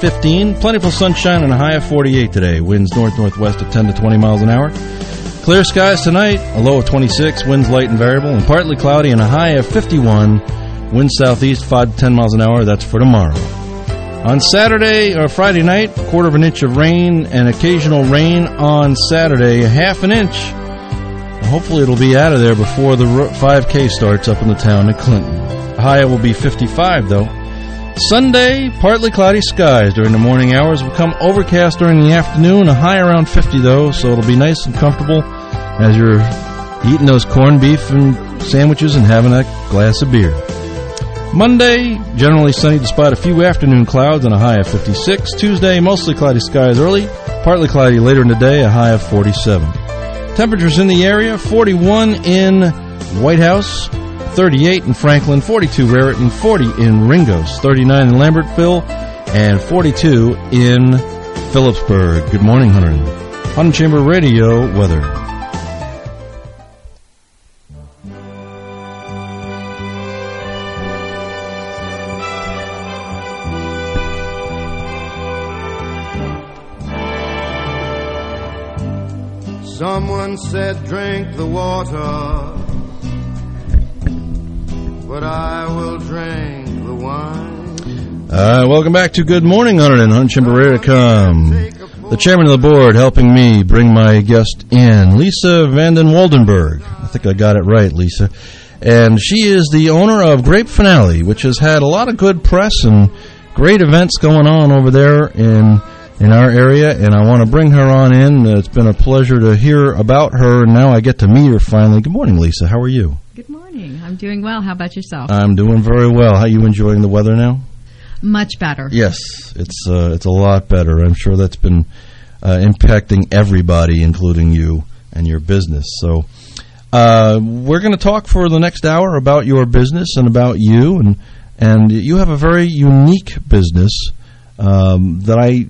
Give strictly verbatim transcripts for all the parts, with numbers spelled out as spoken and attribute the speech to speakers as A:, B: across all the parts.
A: fifteen. Plentiful sunshine and a high of forty-eight today. Winds north-northwest at ten to twenty miles an hour. Clear skies tonight, a low of twenty-six. Winds light and variable and partly cloudy and a high of fifty-one. Winds southeast five to ten miles an hour. That's for tomorrow. On Saturday or Friday night, a quarter of an inch of rain and occasional rain on Saturday, a half an inch. Hopefully it'll be out of there before the five K starts up in the town of Clinton. The high will be fifty-five, though. Sunday, partly cloudy skies during the morning hours. Will become overcast during the afternoon, a high around fifty, though, so it'll be nice and comfortable as you're eating those corned beef and sandwiches and having a glass of beer. Monday, generally sunny despite a few afternoon clouds and a high of fifty-six. Tuesday, mostly cloudy skies early, partly cloudy later in the day, a high of forty-seven. Temperatures in the area, forty-one in White House, thirty-eight in Franklin, forty-two Raritan, forty in Ringos, thirty-nine in Lambertville, and forty-two in Phillipsburg. Good morning, Hunter. Hunter Chamber Radio weather.
B: Someone said drink the water, but I will drink the wine.
A: Uh, welcome back to Good Morning, Hunter and Hunt Chamber Radio dot com. The chairman of the board helping me bring my guest in, Lisa Vanden Waldenberg. I think I got it right, Lisa. And she is the owner of Grape Finale, which has had a lot of good press and great events going on over there in in our area, and I want to bring her on in. It's been a pleasure to hear about her, and now I get to meet her finally. Good morning, Lisa. How are you?
C: Good morning. I'm doing well. How about yourself?
A: I'm doing very well. How are you enjoying the weather now?
C: Much better.
A: Yes, it's uh, it's a lot better. I'm sure that's been uh, impacting everybody, including you and your business. So uh, we're going to talk for the next hour about your business and about you, and and you have a very unique business um, that I.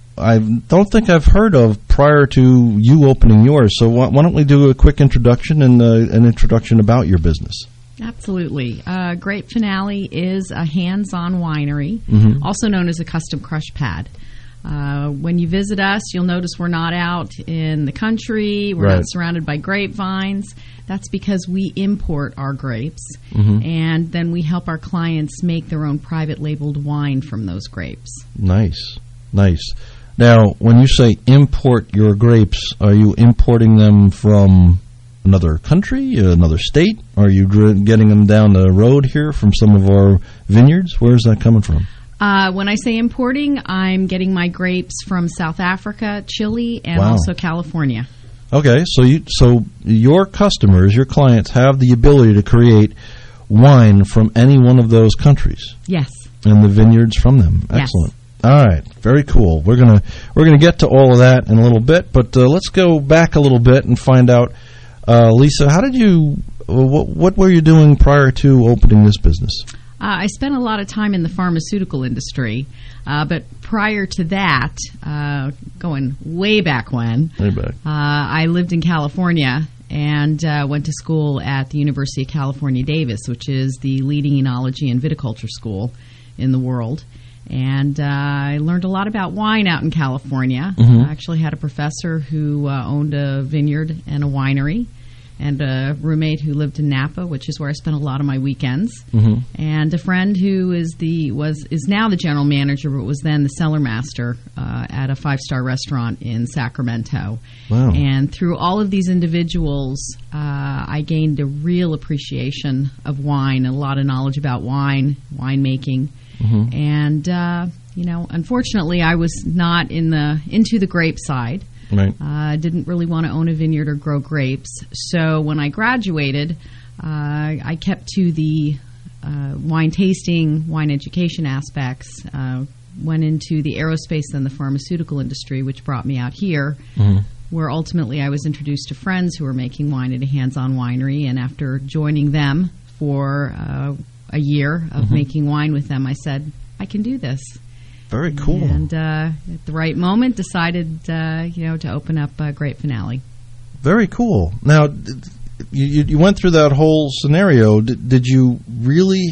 A: I don't think I've heard of prior to you opening yours. So why, why don't we do a quick introduction and uh, an introduction about your business?
C: Absolutely. Uh, Grape Finale is a hands-on winery,
A: mm-hmm.
C: also known as a custom crush pad. Uh, when you visit us, you'll notice we're not out in the country. We're
A: right.
C: not surrounded by grapevines. That's because we import our grapes,
A: mm-hmm.
C: and then we help our clients make their own private labeled wine from those grapes.
A: Nice, nice. Now, when you say import your grapes, are you importing them from another country, another state? Are you getting them down the road here from some of our vineyards? Where is that coming from?
C: Uh, when I say importing, I'm getting my grapes from South Africa, Chile, and
A: wow.
C: also California.
A: Okay, so you, so your customers, your clients, have the ability to create wine from any one of those countries?
C: Yes.
A: And the vineyards from them? Excellent.
C: Yes.
A: All right, very cool. We're gonna we're gonna get to all of that in a little bit, but uh, let's go back a little bit and find out, uh, Lisa, how did you? What, what were you doing prior to opening this business?
C: Uh, I spent a lot of time in the pharmaceutical industry, uh, but prior to that, uh, going way back when,
A: way back,
C: uh, I lived in California and uh, went to school at the University of California, Davis, which is the leading enology and viticulture school in the world. And uh, I learned a lot about wine out in California.
A: Mm-hmm.
C: I actually had a professor who uh, owned a vineyard and a winery, and a roommate who lived in Napa, which is where I spent a lot of my weekends.
A: Mm-hmm.
C: And a friend who is the was is now the general manager, but was then the cellar master uh, at a five-star restaurant in Sacramento.
A: Wow.
C: And through all of these individuals, uh, I gained a real appreciation of wine, and a lot of knowledge about wine, winemaking.
A: Mm-hmm.
C: And, uh, you know, unfortunately, I was not in the into the grape side.
A: Right.
C: I uh, didn't really want to own a vineyard or grow grapes. So when I graduated, uh, I kept to the uh, wine tasting, wine education aspects, uh, went into the aerospace and the pharmaceutical industry, which brought me out here,
A: mm-hmm.
C: where ultimately I was introduced to friends who were making wine at a hands-on winery. And after joining them for uh, a year of
A: mm-hmm.
C: making wine with them, I said, I can do this.
A: Very cool.
C: And uh, at the right moment, decided, uh, you know, to open up uh, Grape Finale.
A: Very cool. Now, you, you went through that whole scenario. Did, did you really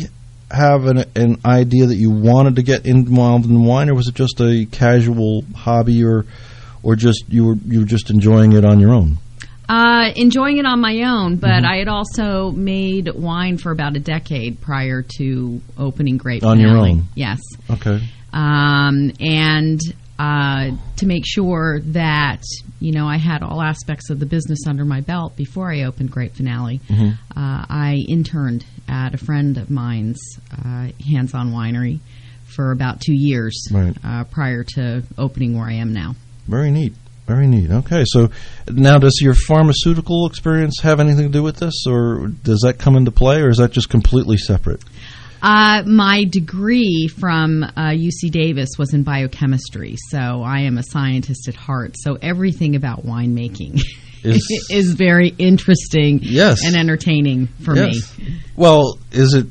A: have an, an idea that you wanted to get involved in wine, or was it just a casual hobby, or or just you were you were just enjoying it on your own?
C: Uh, enjoying it on my own, but mm-hmm. I had also made wine for about a decade prior to opening Grape
A: On
C: Finale.
A: your own?
C: Yes.
A: Okay.
C: Um, and uh, to make sure that, you know, I had all aspects of the business under my belt before I opened Grape Finale, mm-hmm. uh, I interned at a friend of mine's uh, hands-on winery for about two years
A: right.
C: uh, prior to opening where I am now.
A: Very neat. Very neat. Okay, so now does your pharmaceutical experience have anything to do with this, or does that come into play, or is that just completely separate?
C: Uh, my degree from uh, U C Davis was in biochemistry, so I am a scientist at heart. So everything about winemaking is, is very interesting
A: yes.
C: and entertaining for
A: yes.
C: me.
A: Well, is it?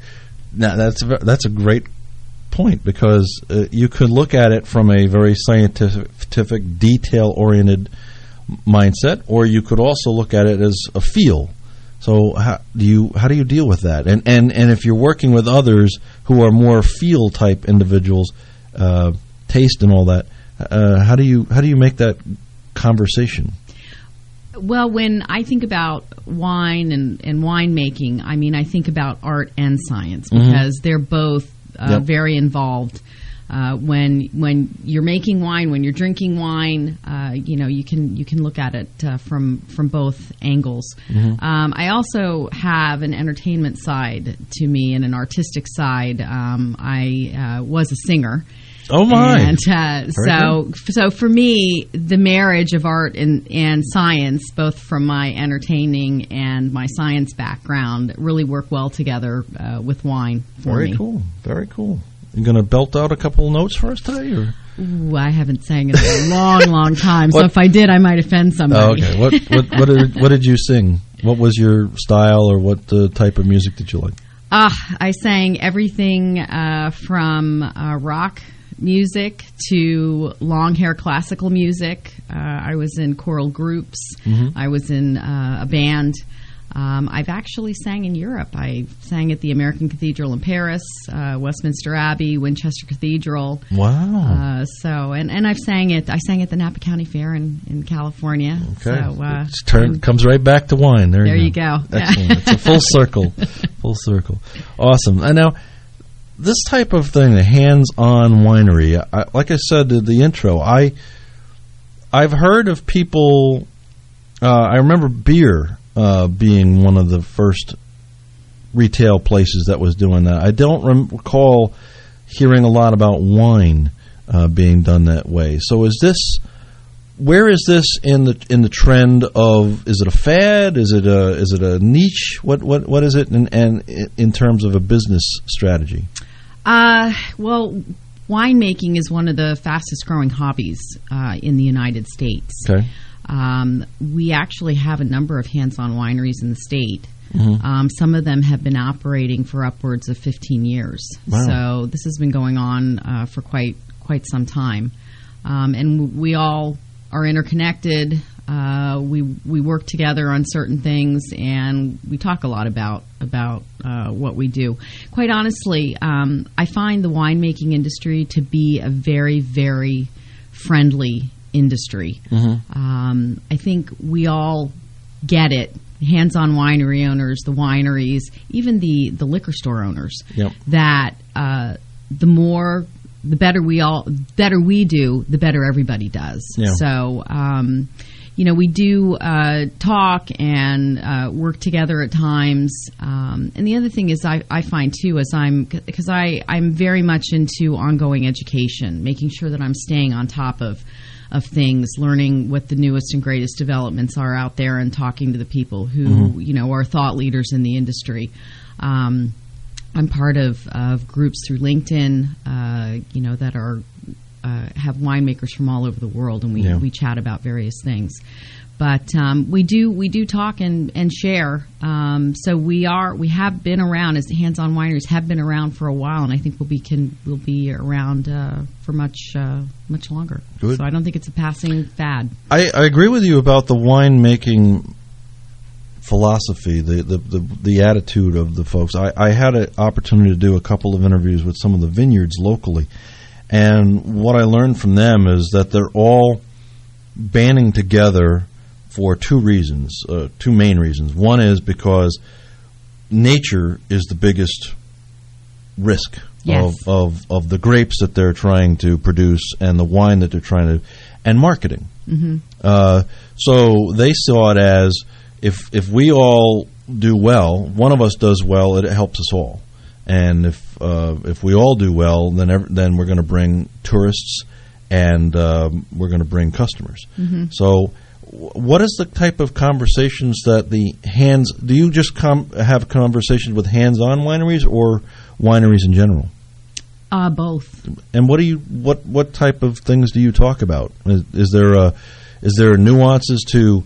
A: Now that's a, that's a great point, because uh, you could look at it from a very scientific, detail-oriented mindset, or you could also look at it as a feel. So how do you how do you deal with that? And and, and if you're working with others who are more feel type individuals, uh, taste and all that, uh, how do you how do you make that conversation?
C: Well, when I think about wine and, and winemaking, I mean, I think about art and science, because mm-hmm. they're both Uh, yep. very involved. Uh, when when you're making wine, when you're drinking wine, uh, you know you can you can look at it uh, from from both angles. Mm-hmm. Um, I also have an entertainment side to me and an artistic side. Um, I uh, was a singer.
A: Oh my!
C: And uh, so good. so for me, the marriage of art and and science, both from my entertaining and my science background, really work well together uh, with wine for
A: Very
C: me.
A: Very cool. Very cool. You going to belt out a couple of notes for us today, or?
C: Ooh, I haven't sang in a long, long time. So if I did, I might offend somebody.
A: Oh, okay. What what what did, what did you sing? What was your style, or what uh, type of music did you like?
C: Ah, uh, I sang everything uh, from uh, rock music to long hair classical music. Uh, I was in choral groups. Mm-hmm. I was in uh, a band. Um, I've actually sang in Europe. I sang at the American Cathedral in Paris, uh, Westminster Abbey, Winchester Cathedral.
A: Wow!
C: Uh, so, and, and I've sang it. I sang at the Napa County Fair in, in California.
A: Okay,
C: so, uh,
A: it's turn, comes right back to wine. There,
C: there
A: you
C: you
A: go.
C: go.
A: Excellent.
C: Yeah.
A: It's a full circle. Full circle. Awesome. And now, this type of thing, the hands-on winery, I, like I said in the intro, I I've heard of people. Uh, I remember beer. Uh, being one of the first retail places that was doing that. I don't rem- recall hearing a lot about wine uh, being done that way. So is this, where is this in the in the trend of, is it a fad? Is it a is it a niche? What what what is it in, and in terms of a business strategy?
C: Uh, well, winemaking is one of the fastest growing hobbies uh, in the United States.
A: Okay.
C: Um, we actually have a number of hands-on wineries in the state.
A: Mm-hmm.
C: Um, some of them have been operating for upwards of fifteen years.
A: Wow.
C: So this has been going on uh, for quite quite some time. Um, and we all are interconnected. Uh, we we work together on certain things, and we talk a lot about about uh, what we do. Quite honestly, um, I find the winemaking industry to be a very, very friendly industry.
A: Mm-hmm.
C: Um, I think we all get it. Hands-on winery owners, the wineries, even the, the liquor store owners.
A: Yep.
C: That uh, the more, the better we all, better we do, the better everybody does.
A: Yeah.
C: So, um, you know, we do uh, talk and uh, work together at times. Um, and the other thing is, I, I find too, as I'm, because I I'm very much into ongoing education, making sure that I'm staying on top of. of things, learning what the newest and greatest developments are out there, and talking to the people who mm-hmm. you know are thought leaders in the industry. Um, I'm part of, of groups through LinkedIn, uh, you know, that are uh, have winemakers from all over the world, and we
A: yeah.
C: we chat about various things. But um, we do we do talk and and share. Um, so we are we have been around, as the hands-on wineries have been around for a while, and I think we'll be can we'll be around uh, for much uh, much longer.
A: Good.
C: So I don't think it's a passing fad.
A: I, I agree with you about the winemaking philosophy, the, the, the, the attitude of the folks. I, I had an opportunity to do a couple of interviews with some of the vineyards locally, and what I learned from them is that they're all banding together for two reasons, uh, two main reasons. One is because nature is the biggest risk
C: yes.
A: of, of, of the grapes that they're trying to produce and the wine that they're trying to, and marketing.
C: Mm-hmm.
A: Uh, so they saw it as if if we all do well, one of us does well, it helps us all. And if uh, if we all do well, then ev- then we're going to bring tourists and um, we're going to bring customers.
C: Mm-hmm.
A: So, w- what is the type of conversations that the hands? Do you just com- have conversations with hands-on wineries or wineries in general?
C: Uh, both.
A: And what do you what what type of things do you talk about? Is, is there a, is there nuances to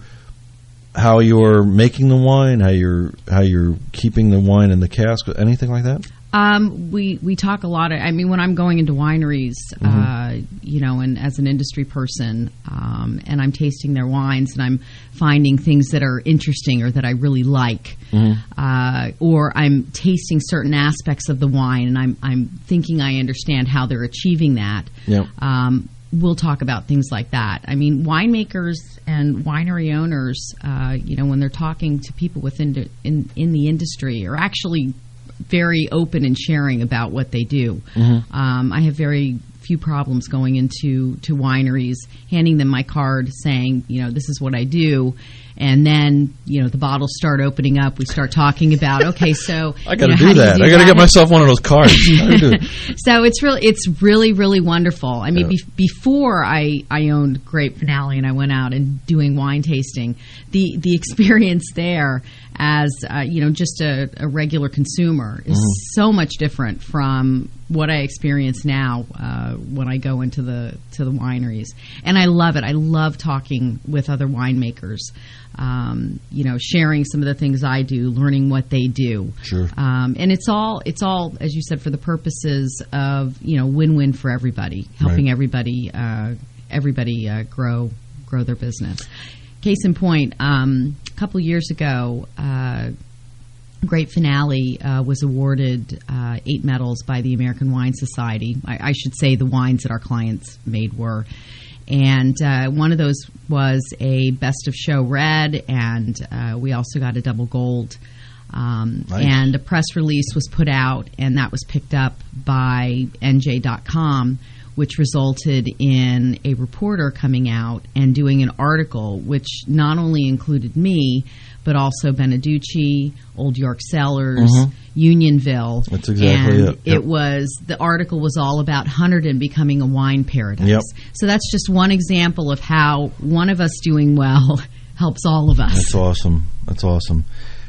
A: how you're making the wine, how you're how you're keeping the wine in the cask, anything like that?
C: Um, we we talk a lot. Of, I mean, when I'm going into wineries,
A: Mm-hmm.
C: uh, you know, and as an industry person, um, and I'm tasting their wines, and I'm finding things that are interesting or that I really like,
A: Mm-hmm.
C: uh, or I'm tasting certain aspects of the wine, and I'm I'm thinking I understand how they're achieving that.
A: Yeah.
C: Um, we'll talk about things like that. I mean, winemakers and winery owners, uh, you know, when they're talking to people within in in the industry, are actually very open and sharing about what they do.
A: Mm-hmm.
C: Um, I have very few problems going into to wineries, handing them my card, saying, you know, this is what I do. And then, you know, the bottles start opening up. We start talking about, okay, so
A: I got to
C: you know,
A: do
C: how
A: that.
C: do
A: I got to
C: that?
A: get myself one of those cards. How do you do it?
C: So it's really, it's really, really wonderful. I mean,
A: Yeah.
C: be- before I, I owned Grape Finale and I went out and doing wine tasting, the the experience there as uh, you know, just a, a regular consumer is so much different from what I experience now uh, when I go into the to the wineries, and I love it. I love talking with other winemakers. Um, you know, sharing some of the things I do, learning what they do.
A: Sure.
C: Um, and it's all, it's all, as you said, for the purposes of, you know, win-win for everybody, helping
A: Right.
C: everybody, uh, everybody uh, grow, grow their business. Case in point, um, a couple years ago, uh, Grape Finale uh, was awarded uh, eight medals by the American Wine Society. I, I should say the wines that our clients made were. And uh, one of those was a Best of Show Red, and uh, we also got a double gold. Um,
A: Nice.
C: And a press release was put out, and that was picked up by N J dot com, which resulted in a reporter coming out and doing an article which not only included me, but also Beneducci, Old York Cellars,
A: Mhm.
C: Unionville.
A: That's exactly
C: and
A: it. Yep.
C: It was, the article was all about Hunterdon becoming a wine paradise.
A: Yep.
C: So that's just one example of how one of us doing well helps all of us.
A: That's awesome. That's awesome.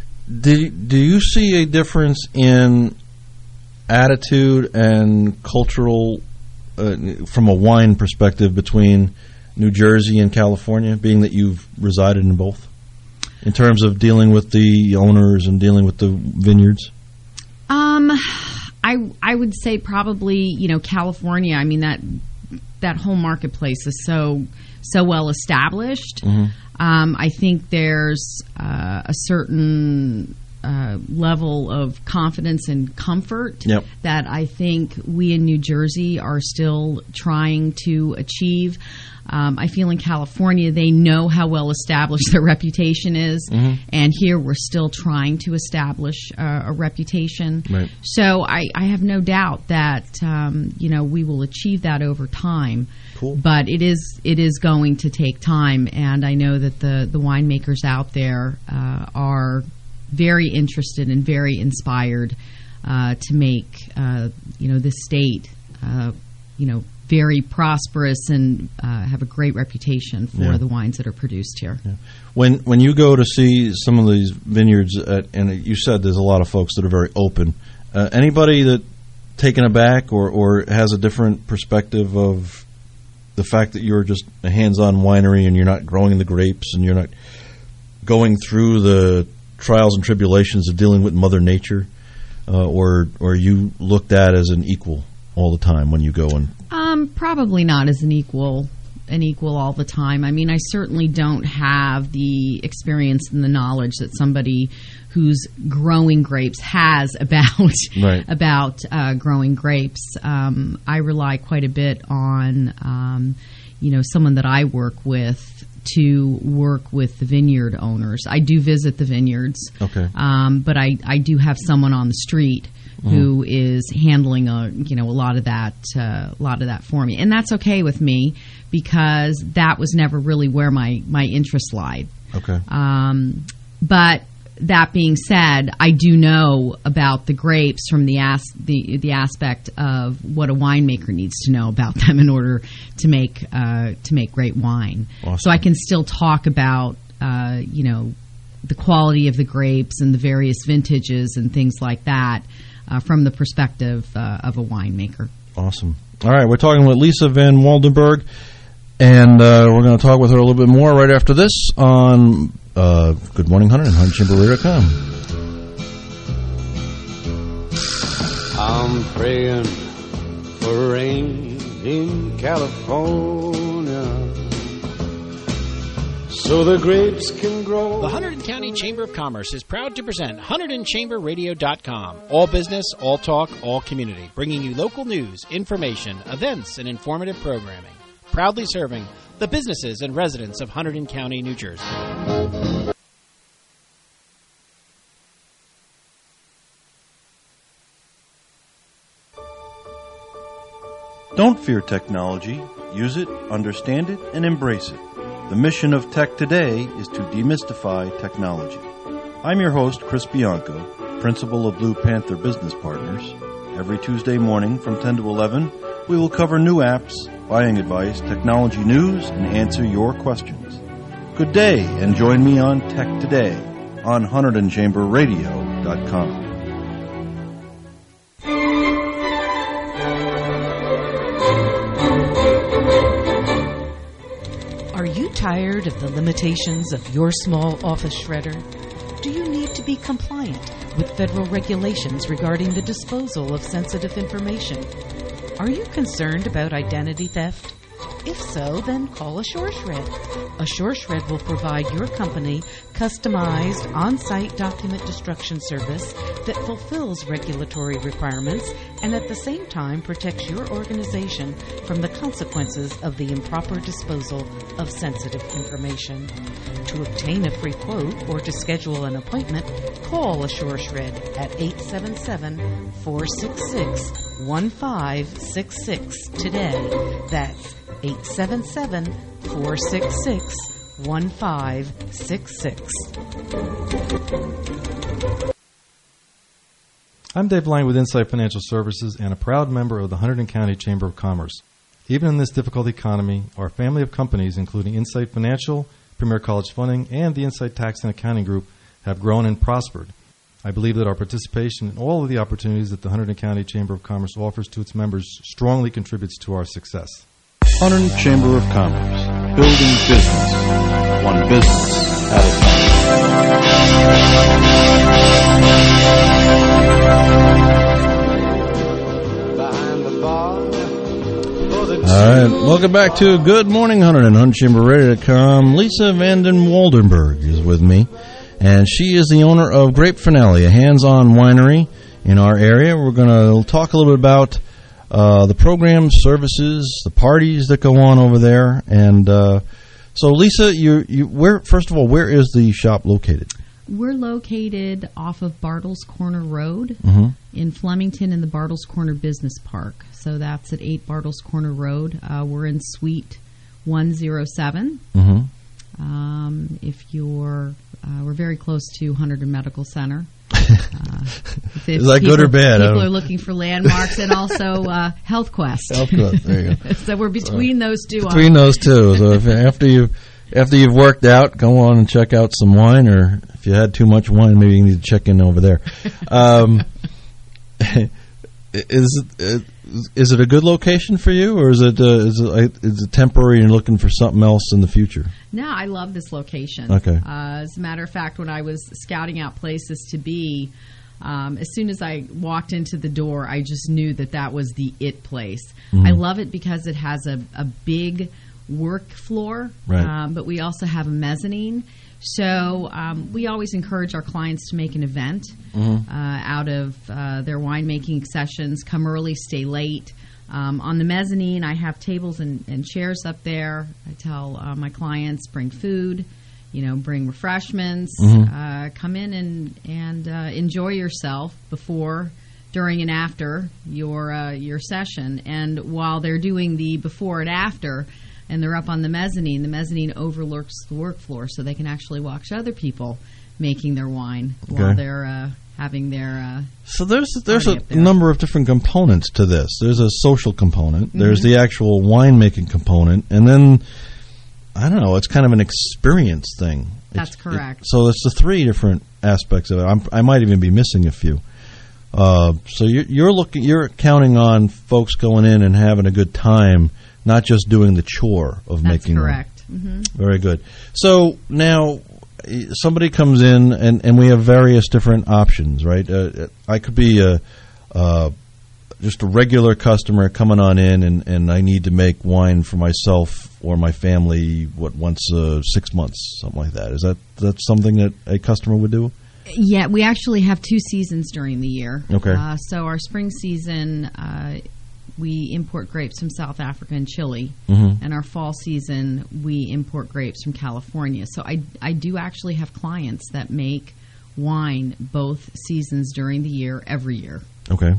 A: Do, do you see a difference in attitude and cultural, uh, from a wine perspective, between New Jersey and California, being that you've resided in both, in terms of dealing with the owners and dealing with the vineyards?
C: Um, I I would say probably, you know, California. I mean, that that whole marketplace is so so well established.
A: Mm-hmm.
C: Um, I think there's uh, a certain uh, level of confidence and comfort
A: Yep.
C: that I think we in New Jersey are still trying to achieve. Um, I feel in California they know how well established their reputation is,
A: Mhm.
C: and here we're still trying to establish uh, a reputation.
A: Right.
C: So I, I have no doubt that um, you know, we will achieve that over time.
A: Cool.
C: But it is it is going to take time, and I know that the the winemakers out there uh, are very interested and very inspired uh, to make uh, you know, this state uh, you know, very prosperous and uh, have a great reputation for
A: Yeah.
C: the wines that are produced here.
A: Yeah. When when you go to see some of these vineyards, at, and you said there's a lot of folks that are very open. Uh, anybody that taken aback or, or has a different perspective of the fact that you're just a hands-on winery and you're not growing the grapes and you're not going through the trials and tribulations of dealing with Mother Nature, uh, or or you looked at as an equal all the time when you go and
C: Um, probably not as an equal an equal all the time. I mean, I certainly don't have the experience and the knowledge that somebody who's growing grapes has about
A: right.
C: about uh, growing grapes. Um, I rely quite a bit on, um, you know, someone that I work with to work with the vineyard owners. I do visit the vineyards,
A: okay,
C: um, but I, I do have someone on the street mm-hmm. who is handling a you know a lot of that uh, a lot of that for me, and that's okay with me because that was never really where my my interest lied.
A: Okay,
C: um, but. That being said, I do know about the grapes from the as- the the aspect of what a winemaker needs to know about them in order to make uh, to make great wine.
A: Awesome.
C: So I can still talk about uh, you know the quality of the grapes and the various vintages and things like that uh, from the perspective uh, of a winemaker.
A: Awesome. All right, we're talking with Lisa Van Waldenberg, and uh, we're going to talk with her a little bit more right after this on. Uh, Good Morning Hunter and hunt chamber radio dot com.
B: I'm praying for rain in California so the grapes can grow.
D: The Hunterdon County Chamber of Commerce is proud to present Hunterdon Chamber Radio dot com. All business, all talk, all community. Bringing you local news, information, events, and informative programming. Proudly serving the businesses and residents of Hunterdon County, New Jersey.
E: Don't fear technology. Use it, understand it, and embrace it. The mission of Tech Today is to demystify technology. I'm your host, Chris Bianco, principal of Blue Panther Business Partners. Every Tuesday morning from ten to eleven, we will cover new apps, buying advice, technology news, and answer your questions. Good day, and join me on Tech Today on Hunterdon Chamber Radio dot com.
F: Are you tired of the limitations of your small office shredder? Do you need to be compliant with federal regulations regarding the disposal of sensitive information? Are you concerned about identity theft? If so, then call AssureShred. AssureShred will provide your company customized on-site document destruction service that fulfills regulatory requirements and at the same time protects your organization from the consequences of the improper disposal of sensitive information. To obtain a free quote or to schedule an appointment, call AssureShred at eight seven seven, four six six, one five six six today. That's eight seven seven, four six six, one five six six.
G: I'm Dave Lang with Insight Financial Services and a proud member of the Hunterdon County Chamber of Commerce. Even in this difficult economy, our family of companies, including Insight Financial, Premier College Funding, and the Insight Tax and Accounting Group, have grown and prospered. I believe that our participation in all of the opportunities that the Hunterdon County Chamber of Commerce offers to its members strongly contributes to our success.
E: Hunterdon Chamber of Commerce, building business, one business at a
B: Behind the bar.
A: All right, welcome back to Good Morning Hunterdon, hunt chamber radio dot com. Lisa Van Waldenberg is with me, and she is the owner of Grape Finale, a hands-on winery in our area. We're going to talk a little bit about uh, the programs, services, the parties that go on over there. And uh, so, Lisa, you, you, where? First of all, where is the shop located?
C: We're located off of Bartles Corner Road
A: Mm-hmm.
C: in Flemington in the Bartles Corner Business Park. So that's at eight Bartles Corner Road. Uh, we're in Suite one oh seven.
A: Mm-hmm.
C: Um, if you're, uh, we're very close to Hunterdon Medical Center. Uh, if
A: Is that
C: people,
A: good or bad?
C: People are looking for landmarks, and also uh, Health Quest.
A: Health Quest, there you go.
C: So we're between
A: so,
C: those two.
A: Between those two. So if, after you after you've worked out, go on and check out some wine, or if you had too much wine, maybe you need to check in over there. Um, is it is it a good location for you, or is it uh, is it is it temporary and you're looking for something else in the future?
C: No, I love this location.
A: Okay.
C: Uh, as a matter of fact, when I was scouting out places to be, um, as soon as I walked into the door, I just knew that that was the it place. Mm-hmm. I love it because it has a, a big work floor,
A: Right.
C: um, but we also have a mezzanine. So um, we always encourage our clients to make an event
A: Mm-hmm.
C: uh, out of uh, their winemaking sessions. Come early, stay late. Um, on the mezzanine, I have tables and, and chairs up there. I tell uh, my clients, bring food, you know, bring refreshments.
A: Mm-hmm.
C: Uh, come in and, and uh, enjoy yourself before, during, and after your uh, your session. And while they're doing the before and after, and they're up on the mezzanine, the mezzanine overlooks the work floor, so they can actually watch other people making their wine
A: Okay.
C: while they're uh, having their... Uh,
A: So there's there's a
C: Party up there.
A: number of different components to this. There's a social component. There's
C: Mm-hmm.
A: the actual winemaking component, and then I don't know. It's kind of an experience thing.
C: That's
A: It's-
C: correct.
A: It, so it's the three different aspects of it. I'm, I might even be missing a few. Uh, so you're, you're looking, you're counting on folks going in and having a good time, not just doing the chore of
C: that's
A: making. wine.
C: correct. hmm
A: Very good. So now eh, somebody comes in, and, and we have various different options, right? Uh, I could be a, uh, just a regular customer coming on in, and, and I need to make wine for myself or my family, what, once uh, six months, something like that. Is that that's something that a customer would do?
C: Yeah, we actually have two seasons during the year.
A: Okay.
C: Uh, so our spring season, uh, we import grapes from South Africa and Chile.
A: Mm-hmm.
C: And our fall season, we import grapes from California. So I, I do actually have clients that make wine both seasons during the year, every year.
A: Okay.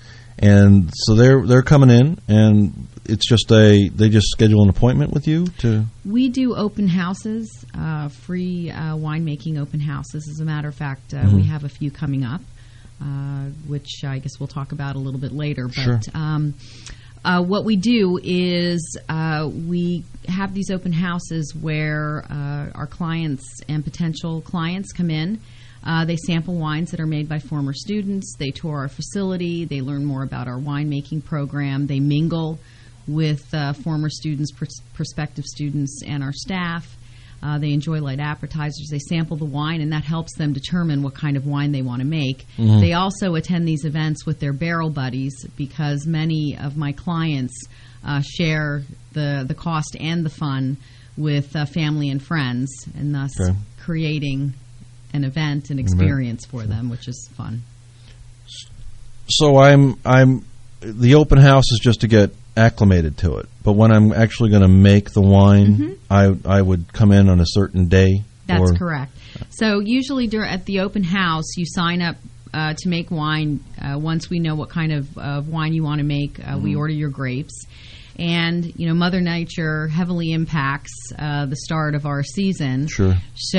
A: And so they're they're coming in, and it's just a they just schedule an appointment with you to.
C: We do open houses, uh, free uh, winemaking open houses. As a matter of fact, uh,
A: Mm-hmm.
C: we have a few coming up, uh, which I guess we'll talk about a little bit later. But
A: Sure.
C: um, uh, what we do is uh, we have these open houses where uh, our clients and potential clients come in. Uh, they sample wines that are made by former students. They tour our facility. They learn more about our winemaking program. They mingle with uh, former students, pers- prospective students, and our staff. Uh, they enjoy light appetizers. They sample the wine, and that helps them determine what kind of wine they want to make.
A: Mm-hmm.
C: They also attend these events with their barrel buddies because many of my clients uh, share the, the cost and the fun with uh, family and friends, and thus
A: Okay.
C: creating an event, an experience for them, which is fun.
A: So I'm I'm the open house is just to get acclimated to it. But when I'm actually going to make the wine, I I would come in on a certain day.
C: That's
A: or,
C: correct. So usually dur- at the open house, you sign up uh, to make wine. Uh, once we know what kind of, of wine you want to make, uh, we order your grapes. And, you know, Mother Nature heavily impacts uh, the start of our season.
A: Sure.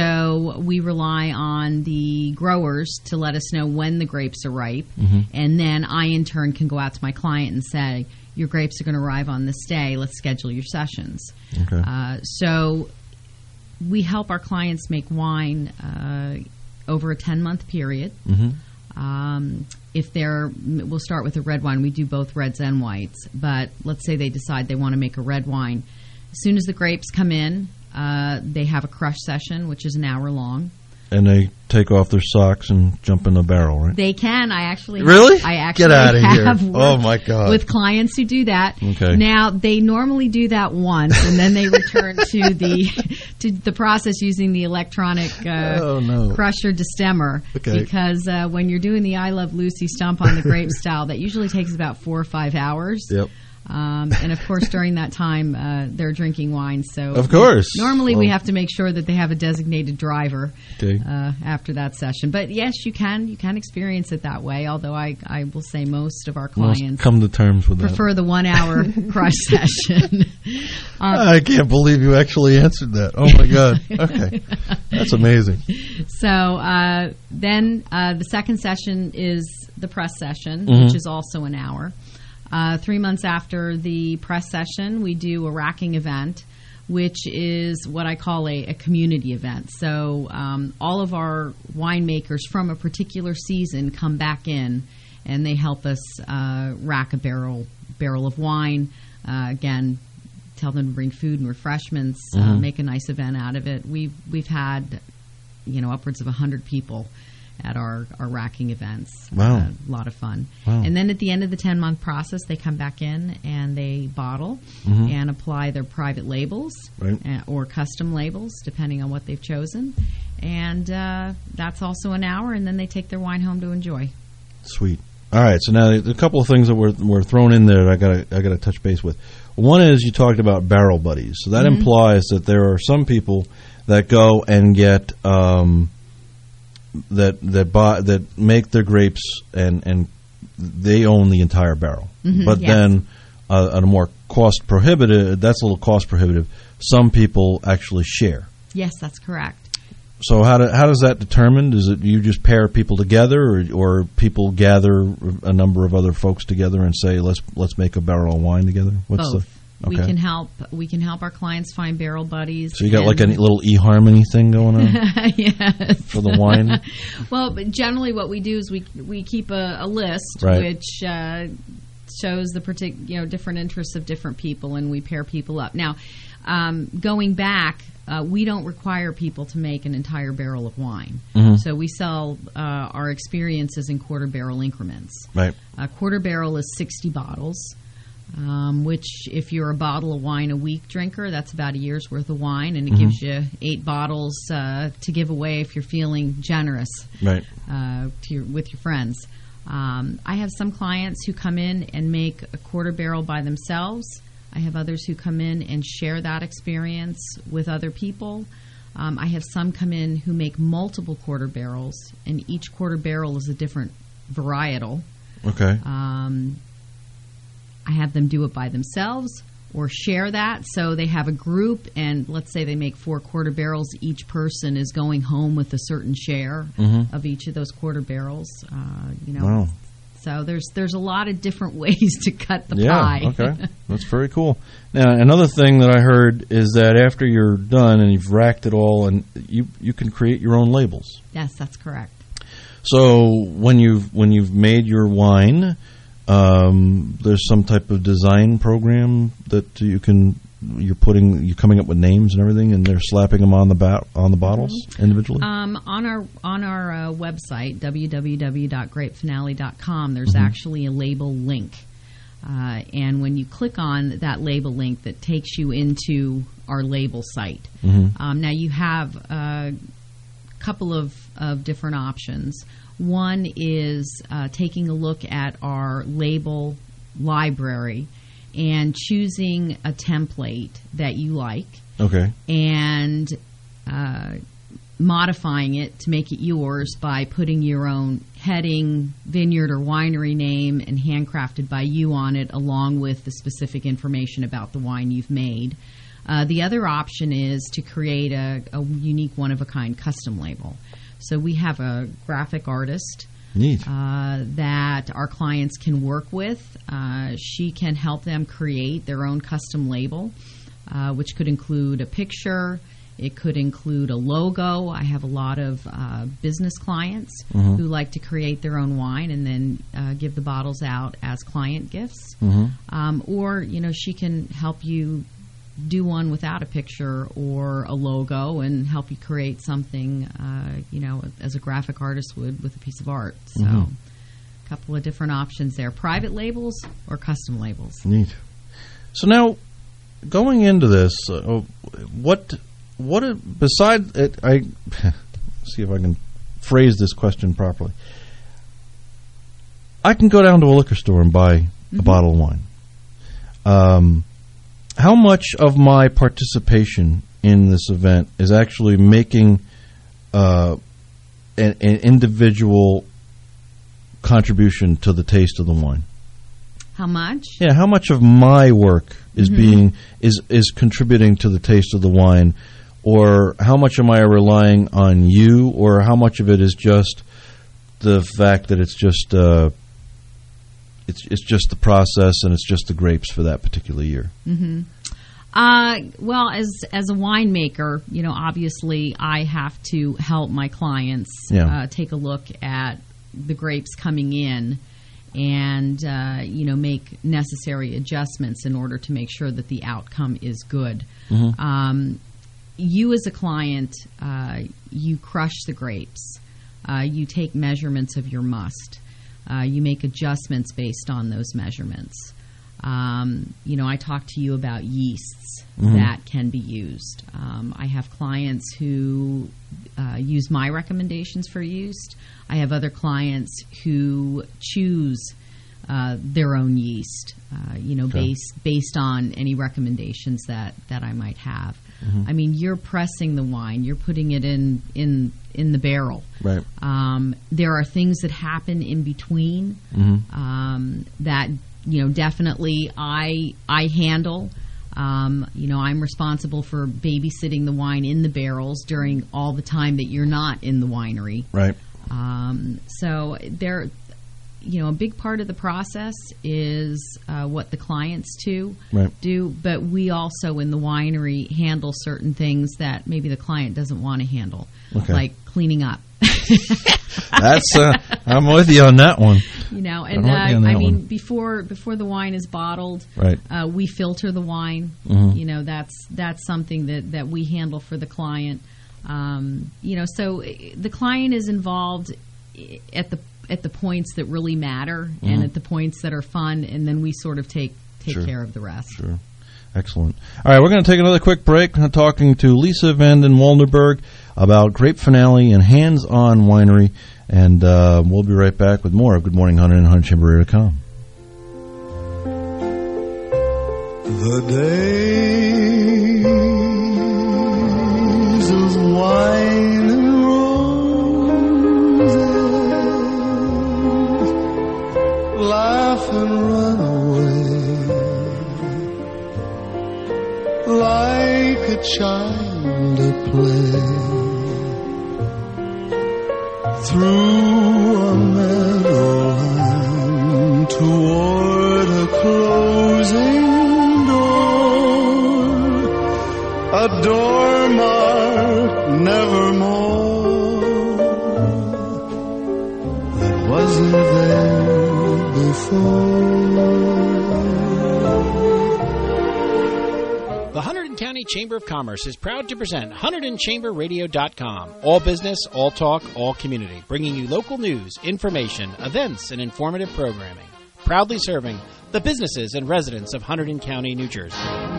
C: So we rely on the growers to let us know when the grapes are ripe.
A: Mm-hmm.
C: And then I, in turn, can go out to my client and say, your grapes are going to arrive on this day. Let's schedule your sessions.
A: Okay.
C: Uh, so we help our clients make wine uh, over a ten-month period.
A: Mm-hmm.
C: Um, if they're, we'll start with a red wine. We do both reds and whites. But let's say they decide they want to make a red wine. As soon as the grapes come in, uh, they have a crush session, which is an hour long.
A: And they take off their socks and jump in the barrel, right?
C: They can. I actually
A: Really?
C: I actually
A: Get outta here.
C: have
A: Oh,
C: worked
A: my God.
C: with clients who do that.
A: Okay.
C: Now they normally do that once, and then they return to the to the process using the electronic uh,
A: Oh, no.
C: crusher destemmer.
A: Okay.
C: Because uh, when you're doing the I Love Lucy stomp on the grape style, that usually takes about four or five hours.
A: Yep.
C: Um, and of course, during that time, uh, they're drinking wine. So
A: Of course.
C: normally we
A: Well-
C: have to make sure that they have a designated driver
A: Okay.
C: uh, after that session. But yes, you can you can experience it that way. Although I, I will say most of our
A: Must
C: clients
A: come to terms with that.
C: prefer the one hour crush session. um,
A: I can't believe you actually answered that. Oh my God. Okay. That's amazing.
C: so uh, then uh, the second session is the press session,
A: Mhm.
C: which is also an hour. Uh, three months after the press session, we do a racking event, which is what I call a, a community event. So um, all of our winemakers from a particular season come back in, and they help us uh, rack a barrel barrel of wine. Uh, again, tell them to bring food and refreshments, uh, make a nice event out of it. We've we've had, you know, upwards of a hundred people at our, our racking events.
A: Wow.
C: Uh, a lot of fun.
A: Wow.
C: And then at the end of the ten-month process, they come back in and they bottle
A: Mhm.
C: and apply their private labels
A: Right.
C: uh, or custom labels, depending on what they've chosen. And uh, that's also an hour, and then they take their wine home to enjoy.
A: Sweet. All right. So now a couple of things that were were thrown in there that I got I got to touch base with. One is you talked about barrel buddies. So that
C: Mhm.
A: implies that there are some people that go and get um, that that buy that make their grapes and and they own the entire barrel.
C: Mhm,
A: but
C: yes.
A: then uh, at a more cost prohibitive, that's a little cost prohibitive. Some people actually share.
C: Yes, that's correct.
A: So how do, how does that determined? Is it you just pair people together, or, or people gather a number of other folks together and say let's let's make a barrel of wine together? What's
C: Both.
A: the
C: We
A: okay.
C: can help. We can help our clients find barrel buddies.
A: So you got like a
C: and-
A: little eHarmony thing going on
C: yes.
A: for the wine?
C: Well, but generally, what we do is we we keep a, a list
A: Right.
C: which uh, shows the partic- you know different interests of different people, and we pair people up. Now, um, going back, uh, we don't require people to make an entire barrel of wine.
A: Mhm.
C: So we sell uh, our experiences in quarter barrel increments.
A: Right.
C: A quarter barrel is sixty bottles. Um, which, if you're a bottle of wine a week drinker, that's about a year's worth of wine, and it
A: Mhm.
C: gives you eight bottles uh, to give away if you're feeling generous
A: Right.
C: uh, to your, with your friends. Um, I have some clients who come in and make a quarter barrel by themselves. I have others who come in and share that experience with other people. Um, I have some come in who make multiple quarter barrels, and each quarter barrel is a different varietal.
A: Okay.
C: Um, I have them do it by themselves or share that. So they have a group, and let's say they make four quarter barrels. Each person is going home with a certain share
A: Mhm.
C: of each of those quarter barrels. Uh, you know,
A: Wow.
C: so there's there's a lot of different ways to cut the
A: Yeah.
C: pie.
A: Okay. That's very cool. Now another thing that I heard is that after you're done and you've racked it all, and you you can create your own labels.
C: Yes, that's correct.
A: So when you've when you've made your wine, um, there's some type of design program that you can you're putting you're coming up with names and everything, and they're slapping them on the bat on the bottles individually.
C: Um, on our on our uh, website w w w dot grape finale dot com, there's
A: Mhm.
C: actually a label link, uh, and when you click on that label link, that takes you into our label site.
A: Mhm.
C: Um, now you have a couple of, of different options. One is uh, taking a look at our label library and choosing a template that you like
A: Okay.
C: and uh, modifying it to make it yours by putting your own heading, vineyard or winery name, and handcrafted by you on it, along with the specific information about the wine you've made. Uh, the other option is to create a, a unique one-of-a-kind custom label. So we have a graphic artist
A: Neat.
C: uh, that our clients can work with. Uh, she can help them create their own custom label, uh, which could include a picture. It could include a logo. I have a lot of uh, business clients
A: Mhm.
C: who like to create their own wine and then uh, give the bottles out as client gifts.
A: Mhm.
C: Um, or, you know, she can help you do one without a picture or a logo and help you create something, uh, you know, as a graphic artist would with a piece of art. So
A: Mhm.
C: a couple of different options there, private labels or custom labels.
A: Neat. So now, going into this, uh, what what besides it, I see if I can phrase this question properly. I can go down to a liquor store and buy
C: Mhm.
A: a bottle of wine. Um, how much of my participation in this event is actually making uh, an, an individual contribution to the taste of the wine?
C: How much?
A: Yeah, how much of my work is
C: Mhm.
A: being is is contributing to the taste of the wine, or how much am I relying on you, or how much of it is just the fact that it's just uh, it's it's just the process and it's just the grapes for that particular year?
C: Mm-hmm. Uh, well, as as a winemaker, you know, obviously I have to help my clients
A: Yeah.
C: uh, take a look at the grapes coming in and, uh, you know, make necessary adjustments in order to make sure that the outcome is good.
A: Mhm.
C: Um, you as a client, uh, you crush the grapes. uh, you take measurements of your must. Uh, you make adjustments based on those measurements. Um, you know, I talked to you about yeasts mm-hmm. that can be used. Um, I have clients who uh, use my recommendations for yeast. I have other clients who choose uh, their own yeast, uh, you know, okay. based based on any recommendations that, that I might have. Mm-hmm. I mean, you're pressing the wine. You're putting it in, in, in the barrel.
A: Right.
C: Um, there are things that happen in between mm-hmm. um, that, you know, definitely I I handle. Um, you know, I'm responsible for babysitting the wine in the barrels during all the time that you're not in the winery.
A: Right.
C: Um, so there, you know, a big part of the process is uh, what the clients too
A: right.
C: do, but we also in the winery handle certain things that maybe the client doesn't want to handle,
A: okay.
C: like cleaning up.
A: That's uh, I'm with you on that one.
C: You know, and uh, I mean, one. before before the wine is bottled,
A: right.
C: uh, we filter the wine.
A: Mm-hmm.
C: You know, that's that's something that, that we handle for the client. Um, you know, so the client is involved at the at the points that really matter mm-hmm. and at the points that are fun, and then we sort of take take
A: sure.
C: care of the rest.
A: Sure. Excellent. All right, we're going to take another quick break. I'm talking to Lisa Vanden Waldenberg about Grape Finale and Hands-On Winery, and uh, we'll be right back with more of Good Morning Hunter and Hunt Chamber Radio dot com.
B: The days of wine and roses, laugh and run away like a child at play. Through a meadowland toward a closing door, a door marked nevermore, that wasn't there before.
D: The Hunterdon County Chamber of Commerce is proud to present Hunterdon Chamber Radio dot com. All business, all talk, all community. Bringing you local news, information, events, and informative programming. Proudly serving the businesses and residents of Hunterdon County, New Jersey.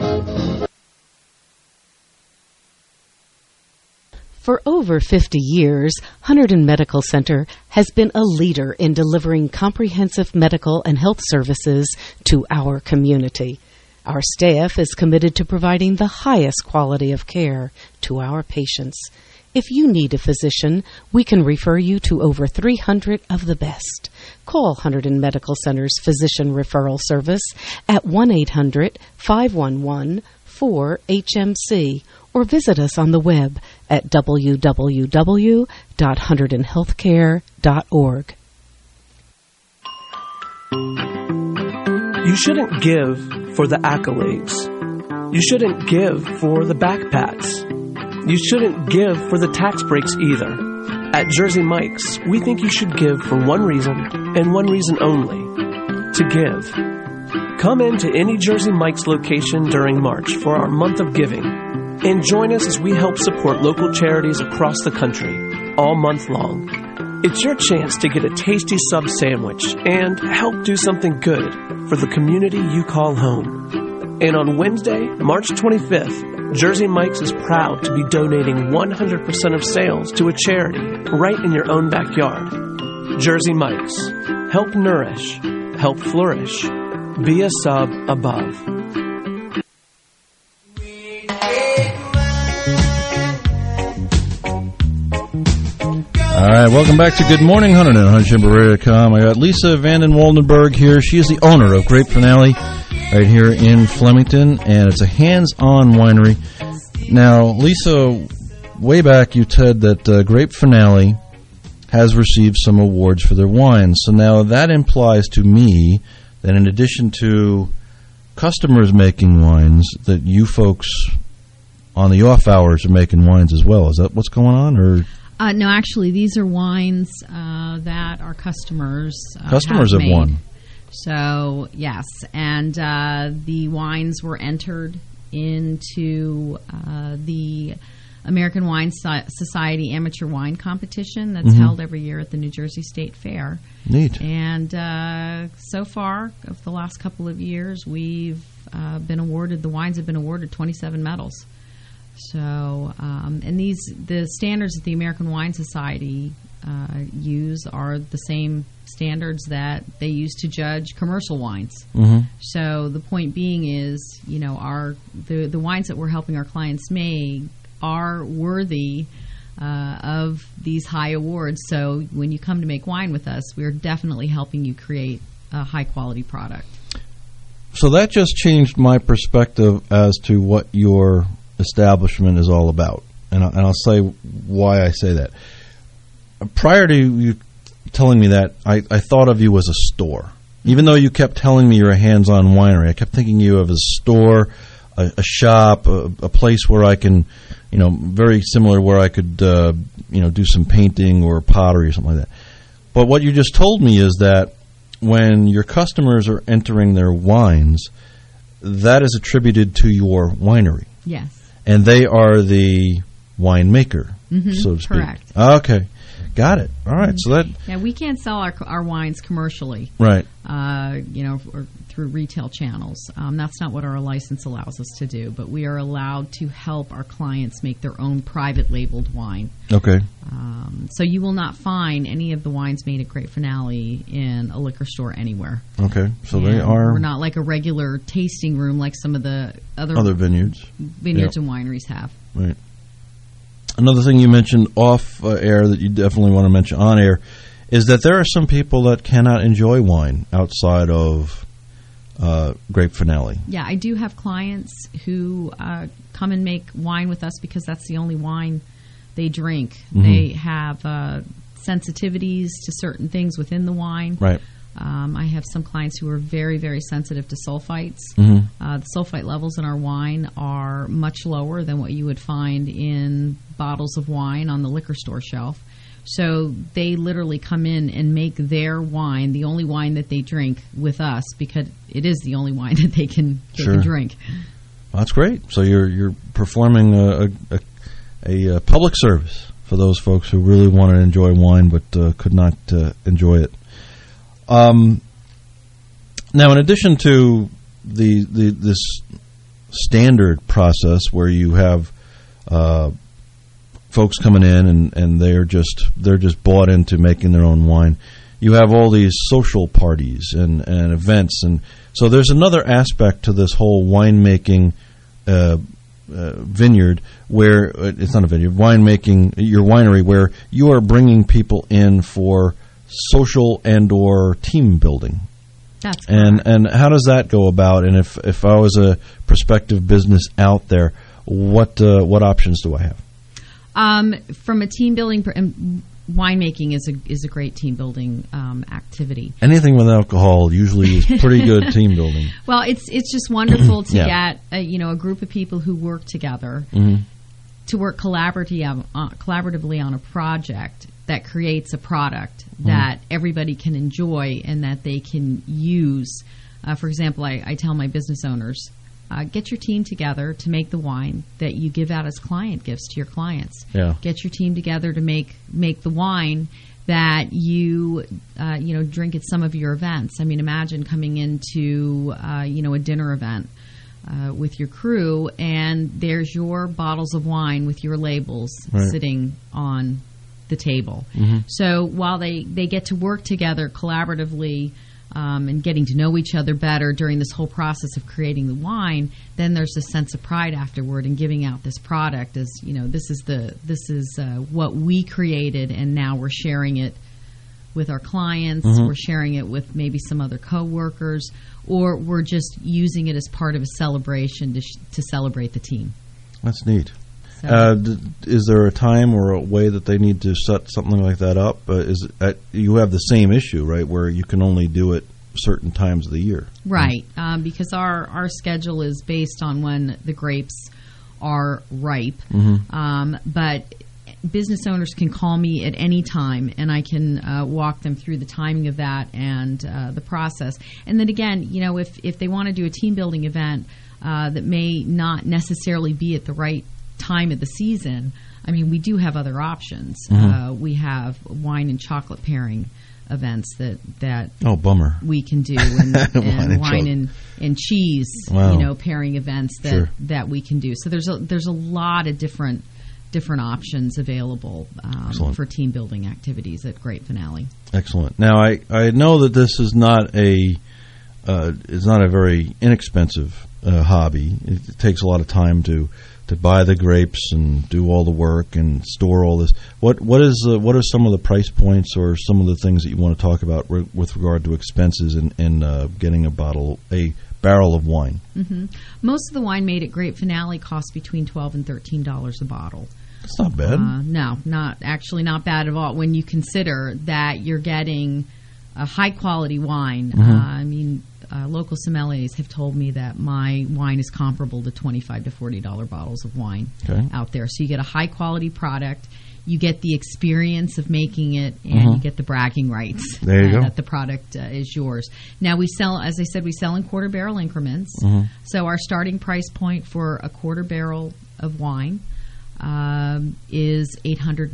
F: For over fifty years, Hunterdon Medical Center has been a leader in delivering comprehensive medical and health services to our community. Our staff is committed to providing the highest quality of care to our patients. If you need a physician, we can refer you to over three hundred of the best. Call Hunterdon Medical Center's Physician Referral Service at one eight hundred, five one one, four H M C or visit us on the web at w w w dot hunterdon healthcare dot org.
H: You shouldn't give for the accolades. You shouldn't give for the backpats. You shouldn't give for the tax breaks either. At Jersey Mike's, we think you should give for one reason and one reason only: to give. Come into any Jersey Mike's location during March for our month of giving and join us as we help support local charities across the country all month long. It's your chance to get a tasty sub sandwich and help do something good for the community you call home. And on Wednesday, March twenty-fifth, Jersey Mike's is proud to be donating one hundred percent of sales to a charity right in your own backyard. Jersey Mike's. Help nourish. Help flourish. Be a sub above.
A: All right, welcome back to Good Morning Hunter and Hunt Chamber Radio dot com. I got Lisa Vanden Waldenberg here. She is the owner of Grape Finale right here in Flemington, and it's a hands-on winery. Now, Lisa, way back you said that uh, Grape Finale has received some awards for their wines. So now that implies to me that in addition to customers making wines, that you folks on the off hours are making wines as well. Is that what's going on, or?
C: Uh, no, actually, these are wines uh, that our customers uh,
A: customers
C: have,
A: have
C: made.
A: won.
C: So yes, and uh, the wines were entered into uh, the American Wine So- Society Amateur Wine Competition that's
A: Mm-hmm.
C: held every year at the New Jersey State Fair.
A: Neat.
C: And uh, so far, of the last couple of years, we've uh, been awarded, the wines have been awarded twenty-seven medals. So, um, and these, the standards that the American Wine Society uh, use are the same standards that they use to judge commercial wines.
A: Mm-hmm.
C: So the point being is, you know, our the, the wines that we're helping our clients make are worthy uh, of these high awards. So when you come to make wine with us, we're definitely helping you create a high-quality product.
A: So that just changed my perspective as to what your establishment is all about. And, I, and I'll say why I say that. Prior to you telling me that, I, I thought of you as a store. Even though you kept telling me you're a hands-on winery, I kept thinking of you as a store, a, a shop, a, a place where I can, you know, very similar where I could, uh, you know, do some painting or pottery or something like that. But what you just told me is that when your customers are entering their wines, that is attributed to your winery.
C: Yes.
A: And they are the winemaker,
C: Mm-hmm,
A: so to speak.
C: correct.
A: Okay. Got it. All right. So that
C: Yeah, we can't sell our our wines commercially,
A: right.
C: uh, you know, or through retail channels. Um, that's not what our license allows us to do. But we are allowed to help our clients make their own private labeled wine.
A: Okay.
C: Um, so you will not find any of the wines made at Great Finale in a liquor store anywhere.
A: Okay. So
C: And
A: they are
C: We're not like a regular tasting room like some of the other,
A: other vineyards.
C: vineyards
A: Yep.
C: and wineries have.
A: Right. Another thing you mentioned off uh, air that you definitely want to mention on air is that there are some people that cannot enjoy wine outside of uh, Grape Finale.
C: Yeah, I do have clients who uh, come and make wine with us because that's the only wine they drink.
A: Mm-hmm.
C: They have uh, sensitivities to certain things within the wine.
A: Right.
C: Um, I have some clients who are very, very sensitive to sulfites.
A: Mm-hmm.
C: Uh, the sulfite levels in our wine are much lower than what you would find in bottles of wine on the liquor store shelf. So they literally come in and make their wine, the only wine that they drink, with us because it is the only wine that they can, they
A: Sure.
C: can drink.
A: Well, that's great. So you're you're performing a, a, a, a uh, public service for those folks who really want to enjoy wine but uh, could not uh, enjoy it. Um, now, in addition to the, the this standard process where you have uh, folks coming in and, and they're just they're just bought into making their own wine, you have all these social parties and, and events, and so there's another aspect to this whole winemaking uh, uh, vineyard where uh, it's not a vineyard, winemaking your winery where you are bringing people in for social and or team building.
C: That's
A: and and how does that go about? And if, if I was a prospective business out there, what uh, what options do I have?
C: Um, from a team building, per- and winemaking is a is a great team building um, activity.
A: Anything with alcohol usually is pretty good team building.
C: Well, it's it's just wonderful to
A: Yeah.
C: get a, you know a group of people who work together
A: Mm-hmm.
C: to work collaboratively uh, collaboratively on a project that creates a product that everybody can enjoy and that they can use. Uh, for example, I, I tell my business owners, uh, get your team together to make the wine that you give out as client gifts to your clients.
A: Yeah.
C: Get your team together to make make the wine that you uh, you know drink at some of your events. I mean, imagine coming into uh, you know a dinner event uh, with your crew, and there's your bottles of wine with your labels
A: Right.
C: sitting on the table.
A: Mm-hmm.
C: So while they, they get to work together collaboratively um, and getting to know each other better during this whole process of creating the wine, then there's a sense of pride afterward in giving out this product as, you know, this is the this is uh, what we created, and now we're sharing it with our clients,
A: Mm-hmm.
C: we're sharing it with maybe some other coworkers, or we're just using it as part of a celebration to, sh- to celebrate the team.
A: That's neat.
C: So,
A: Uh, d- is there a time or a way that they need to set something like that up? Uh, is it, uh, you have the same issue, right, where you can only do it certain times of the year?
C: right, um, because our, our schedule is based on when the grapes are ripe.
A: Mm-hmm.
C: Um, but business owners can call me at any time, and I can uh, walk them through the timing of that and uh, the process. And then again, you know, if, if they want to do a team building event uh, that may not necessarily be at the right time of the season, I mean, we do have other options.
A: Mm-hmm.
C: Uh, we have wine and chocolate pairing events that that
A: Oh, bummer.
C: we can do, and, and
A: Wine and
C: wine
A: chocolate.
C: and, and cheese,
A: Wow.
C: you know, pairing events that,
A: Sure.
C: that we can do. So there's a there's a lot of different different options available um,
A: Excellent.
C: for team building activities at Great Finale.
A: Excellent. Now, I, I know that this is not a uh, it's not a very inexpensive uh, hobby. It, it takes a lot of time to to buy the grapes and do all the work and store all this. What what is uh, what are some of the price points or some of the things that you want to talk about re- with regard to expenses in, in uh, getting a bottle a barrel of wine?
C: hmm Most of the wine made at Great Finale costs between twelve and thirteen dollars a bottle.
A: That's not bad.
C: Uh, no, not actually not bad at all when you consider that you're getting a high quality wine.
A: Mm-hmm.
C: Uh, I mean, uh, local sommeliers have told me that my wine is comparable to twenty-five to forty dollar bottles of wine
A: Okay.
C: out there. So you get a high quality product. You get the experience of making it, and
A: Mhm.
C: you get the bragging rights
A: There you
C: uh,
A: go.
C: that the product uh, is yours. Now, we sell, as I said, we sell in quarter barrel increments.
A: Mhm.
C: So our starting price point for a quarter barrel of wine um, is eight hundred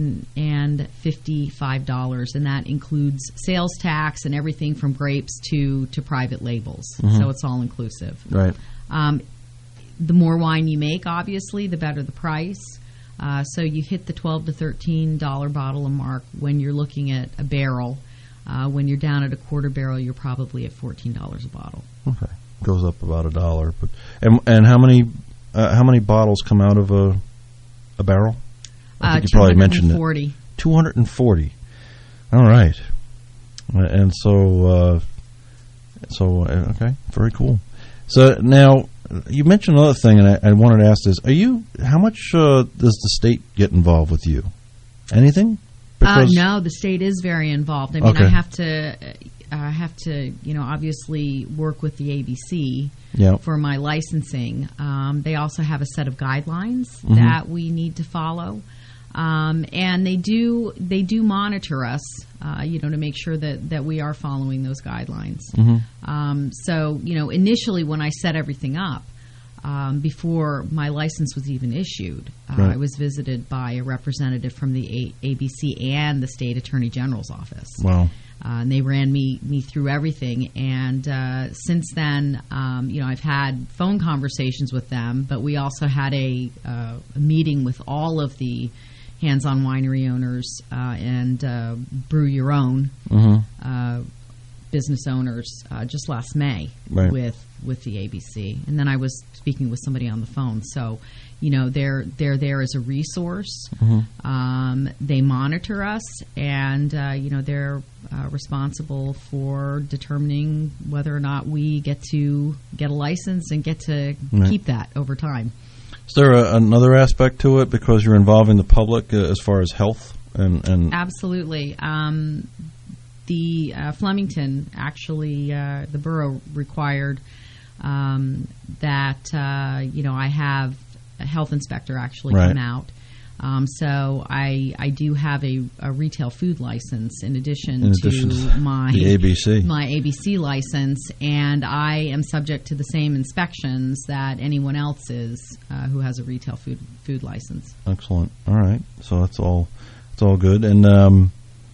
C: fifty-five dollars, and that includes sales tax and everything from grapes to, to private labels. So it's all inclusive.
A: Right.
C: Um, the more wine you make, obviously, the better the price. Uh, so you hit the twelve to thirteen dollar bottle a mark when you're looking at a barrel. Uh, when you're down at a quarter barrel, you're probably at fourteen dollars a bottle.
A: Okay. Goes up about a dollar. But and and how many uh, how many bottles come out of a a barrel? I
C: Uh,
A: think you probably mentioned it.
C: two hundred forty.
A: two hundred forty. All right. Uh, And so, uh, so uh, okay, very cool. So now, you mentioned another thing, and I, I wanted to ask this: Are you? How much uh, does the state get involved with you? Anything?
C: Uh, no, the state is very involved. I mean,
A: Okay.
C: I have to, I have to, you know, obviously work with the A B C
A: Yeah.
C: for my licensing. Um, they also have a set of guidelines
A: Mhm.
C: that we need to follow, um, and they do they do monitor us, uh, you know, to make sure that that we are following those guidelines.
A: Mhm.
C: Um, so, you know, initially when I set everything up, um, before my license was even issued, uh,
A: Right.
C: I was visited by a representative from the a- ABC and the state attorney general's office.
A: Wow.
C: Uh, and they ran me me through everything. And uh, since then, um, you know, I've had phone conversations with them, but we also had a, uh, a meeting with all of the hands-on winery owners uh, and uh, brew your own
A: Mhm.
C: uh, business owners uh, just last May
A: Right.
C: with with the A B C. And then I was speaking with somebody on the phone. So, you know, they're they're there as a resource.
A: Mhm.
C: Um, they monitor us, and uh, you know, they're uh, responsible for determining whether or not we get to get a license and get to
A: Right.
C: keep that over time.
A: Is there a, another aspect to it because you're involving the public uh, as far as health and and
C: Absolutely. Um, the uh, Flemington, actually, uh, the borough required um, that, uh, you know, I have a health inspector actually
A: Right.
C: come out. Um, so I I do have a, a retail food license in addition,
A: In
C: to,
A: addition to
C: my
A: the A B C.
C: my A B C license, and I am subject to the same inspections that anyone else is uh, who has a retail food food license.
A: Excellent. All right. So that's all. It's all good. And um,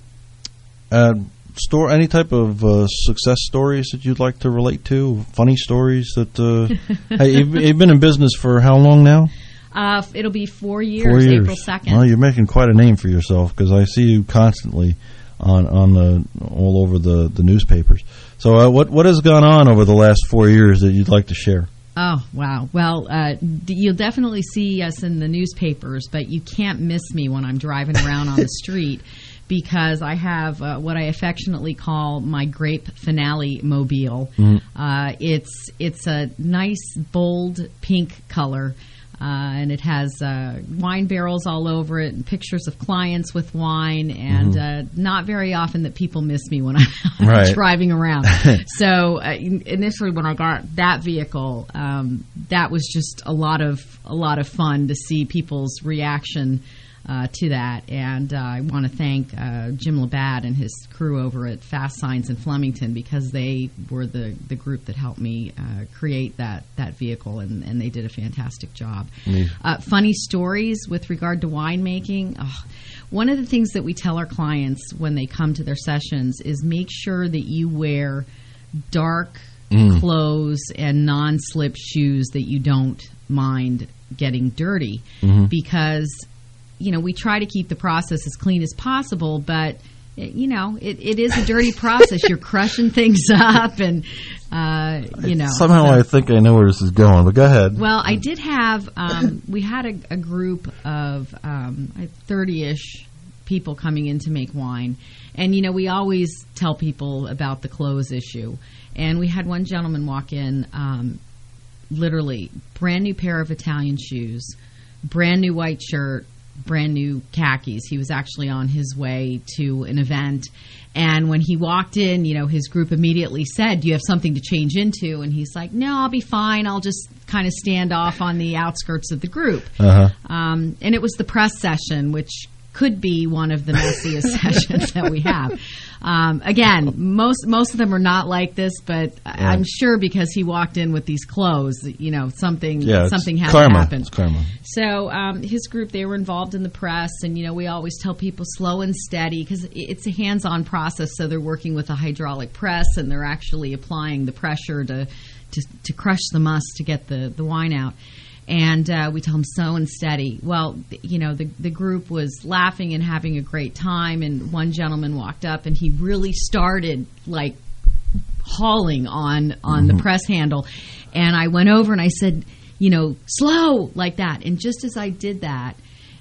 A: uh, store any type of uh, success stories that you'd like to relate to? Funny stories that. Uh, hey, you've, you've been in business for how long now?
C: Uh, it'll be four years,
A: Four years.
C: April second.
A: Well, you're making quite a name for yourself because I see you constantly on on the all over the, the newspapers. So, uh, what what has gone on over the last four years that you'd like to share?
C: Oh, wow. Well, uh, d- you'll definitely see us in the newspapers, but you can't miss me when I'm driving around on the street because I have uh, what I affectionately call my grape finale mobile.
A: Mm.
C: Uh, it's it's a nice, bold pink color. Uh, and it has uh, wine barrels all over it and pictures of clients with wine, and
A: Mm-hmm.
C: uh, not very often that people miss me when I'm
A: Right.
C: driving around. So uh, in- initially when I got that vehicle, um, that was just a lot of a lot of fun to see people's reaction uh, to that. And uh, I want to thank uh, Jim Labatt and his crew over at Fast Signs in Flemington, because they were the, the group that helped me uh, create that, that vehicle, and, and they did a fantastic job. Mm. Uh, funny stories with regard to winemaking. Oh, one of the things that we tell our clients when they come to their sessions is make sure that you wear dark mm. clothes and non-slip shoes that you don't mind getting dirty, mm-hmm. because, you know, we try to keep the process as clean as possible, but it, you know, it, it is a dirty process. You're crushing things up, and uh, you know.
A: Somehow so. I think I know where this is going, but go ahead.
C: Well, I did have, um, we had a, a group of um, thirty-ish people coming in to make wine, and you know, we always tell people about the clothes issue. And we had one gentleman walk in, um, literally brand new pair of Italian shoes, brand new white shirt, brand new khakis. He was actually on his way to an event, and when he walked in, you know, his group immediately said, "Do you have something to change into?" And he's like, "No, I'll be fine. I'll just kind of stand off on the outskirts of the group." Uh-huh. Um, and it was the press session, which could be one of the messiest sessions that we have. Um, again, most most of them are not like this, but yeah. I'm sure because he walked in with these clothes, you know, something yeah, something had
A: karma.
C: to happen.
A: It's karma.
C: So um, his group, they were involved in the press, and you know, we always tell people slow and steady, because it's a hands-on process. So they're working with a hydraulic press, and they're actually applying the pressure to to, to crush the must to get the, the wine out. And uh, we tell them slow and steady. Well, you know, the the group was laughing and having a great time, and one gentleman walked up, and he really started, like, hauling on, on mm-hmm. the press handle. And I went over and I said, you know, slow, like that. And just as I did that,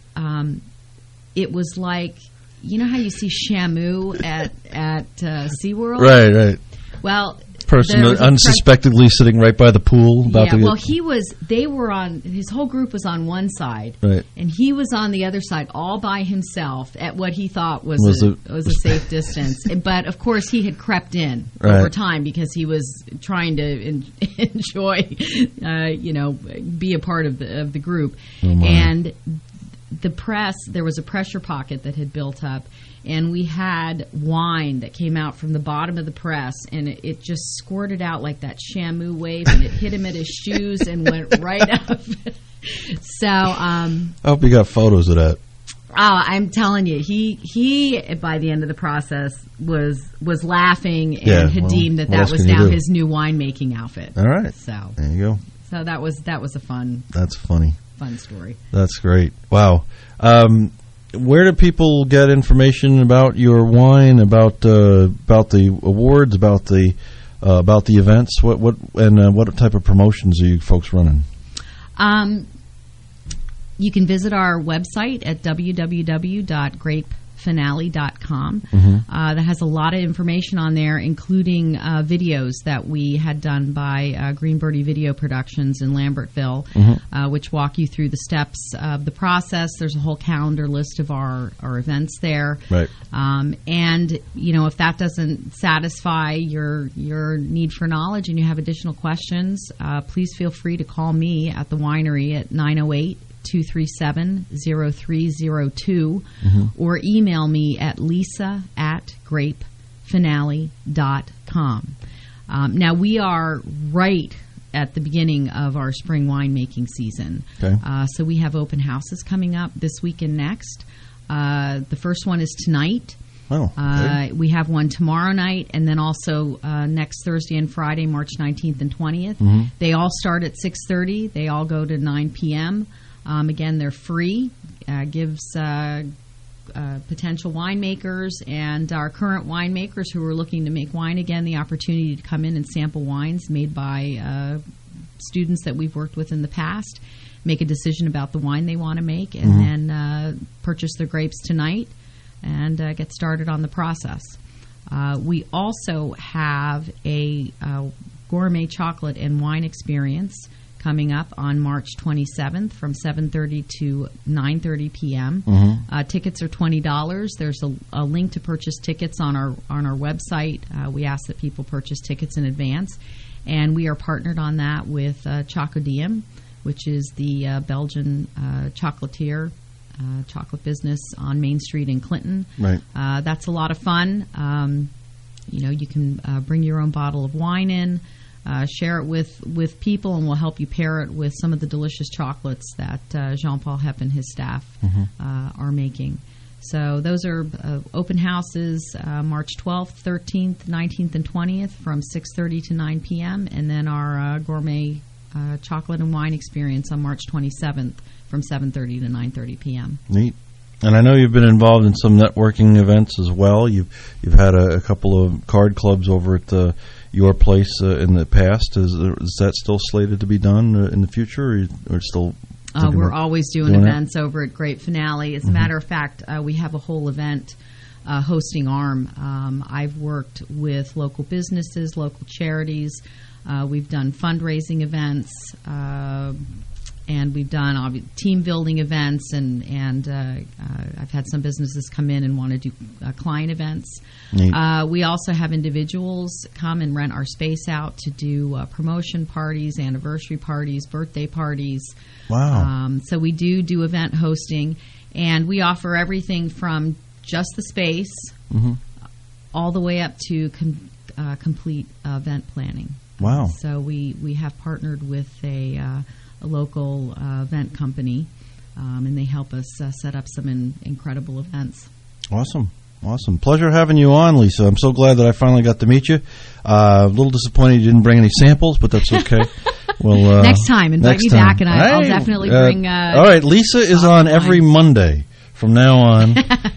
C: um, it was like, you know how you see Shamu at, at uh, SeaWorld?
A: Right, right.
C: Well...
A: person unsuspectingly pre- sitting right by the pool about
C: yeah,
A: to get...
C: well, he was, they were on, his whole group was on one side,
A: right,
C: and he was on the other side all by himself at what he thought was,
A: was,
C: a,
A: a,
C: was a safe distance. But, of course, he had crept in
A: right.
C: over time because he was trying to in, enjoy, uh, you know, be a part of the, of the group.
A: Oh
C: and the press, there was a pressure pocket that had built up, and we had wine that came out from the bottom of the press, and it, it just squirted out like that Shamu wave, and it hit him at his shoes and went right up. So, um,
A: I hope you got photos of that.
C: Oh, I'm telling you, he he by the end of the process was was laughing and
A: yeah,
C: had
A: well,
C: deemed that that was now his new winemaking outfit.
A: All right,
C: so
A: there you go.
C: So that was that was a fun.
A: That's funny.
C: Fun story.
A: That's great. Wow. Um, where do people get information about your wine, about uh, about the awards, about the uh, about the events? What what and uh, what type of promotions are you folks running?
C: Um, you can visit our website at w w w dot grape finale dot com. Mm-hmm. Uh, that has a lot of information on there, including uh, videos that we had done by uh, Green Birdie Video Productions in Lambertville, mm-hmm. uh, which walk you through the steps of the process. There's a whole calendar list of our, our events there.
A: Right.
C: Um, and, you know, if that doesn't satisfy your your need for knowledge and you have additional questions, uh, please feel free to call me at the winery at nine oh eight, two three seven, oh three oh two mm-hmm. or email me at lisa at grape finale dot com. Um, now, we are right at the beginning of our spring winemaking season.
A: Okay.
C: Uh, so we have open houses coming up this week and next. Uh, the first one is tonight.
A: Oh, okay.
C: uh, we have one tomorrow night, and then also uh, next Thursday and Friday, March nineteenth and twentieth. Mm-hmm. They all start at six thirty. They all go to nine p.m. Um, again, they're free. Uh, gives uh, uh, potential winemakers and our current winemakers who are looking to make wine again the opportunity to come in and sample wines made by uh, students that we've worked with in the past, make a decision about the wine they want to make, and mm-hmm. then uh, purchase their grapes tonight and uh, get started on the process. Uh, we also have a uh, gourmet chocolate and wine experience coming up on March twenty-seventh from seven thirty to nine thirty p.m. Mm-hmm. Uh, tickets are twenty dollars. There's a, a link to purchase tickets on our on our website. Uh, we ask that people purchase tickets in advance. And we are partnered on that with uh, Chocodiem, which is the uh, Belgian uh, chocolatier uh, chocolate business on Main Street in Clinton.
A: Right.
C: Uh, that's a lot of fun. Um, you know, you can uh, bring your own bottle of wine in, uh, share it with, with people, and we'll help you pair it with some of the delicious chocolates that uh, Jean-Paul Hepp and his staff mm-hmm. uh, are making. So those are uh, open houses uh, March twelfth, thirteenth, nineteenth, and twentieth from six thirty to nine p.m. And then our uh, gourmet uh, chocolate and wine experience on March twenty-seventh from seven thirty to nine thirty p.m.
A: Neat. And I know you've been involved in some networking events as well. You've you've had a, a couple of card clubs over at uh, your place uh, in the past. Is, is that still slated to be done uh, in the future, or, or still...
C: Uh, we're always doing,
A: doing
C: events
A: it?
C: over at Great Finale. As
A: mm-hmm.
C: a matter of fact, uh, we have a whole event uh, hosting arm. Um, I've worked with local businesses, local charities. Uh, we've done fundraising events, uh, and we've done obvi- team building events. And and uh, uh, I've had some businesses come in and want to do uh, client events. Uh, we also have individuals come and rent our space out to do uh, promotion parties, anniversary parties, birthday parties.
A: Wow.
C: Um, so we do do event hosting, and we offer everything from just the space
A: mm-hmm.
C: all the way up to com- uh, complete uh, event planning.
A: Wow.
C: So we, we have partnered with a, uh, a local uh, event company, um, and they help us uh, set up some in- incredible events.
A: Awesome. Awesome. Pleasure having you on, Lisa. I'm so glad that I finally got to meet you. Uh, a little disappointed you didn't bring any samples, but that's okay. Well, uh,
C: next time, invite
A: next
C: me
A: time.
C: back, and I, I'll
A: hey,
C: definitely
A: uh,
C: bring. Uh,
A: all right, Lisa is on every Monday from now on,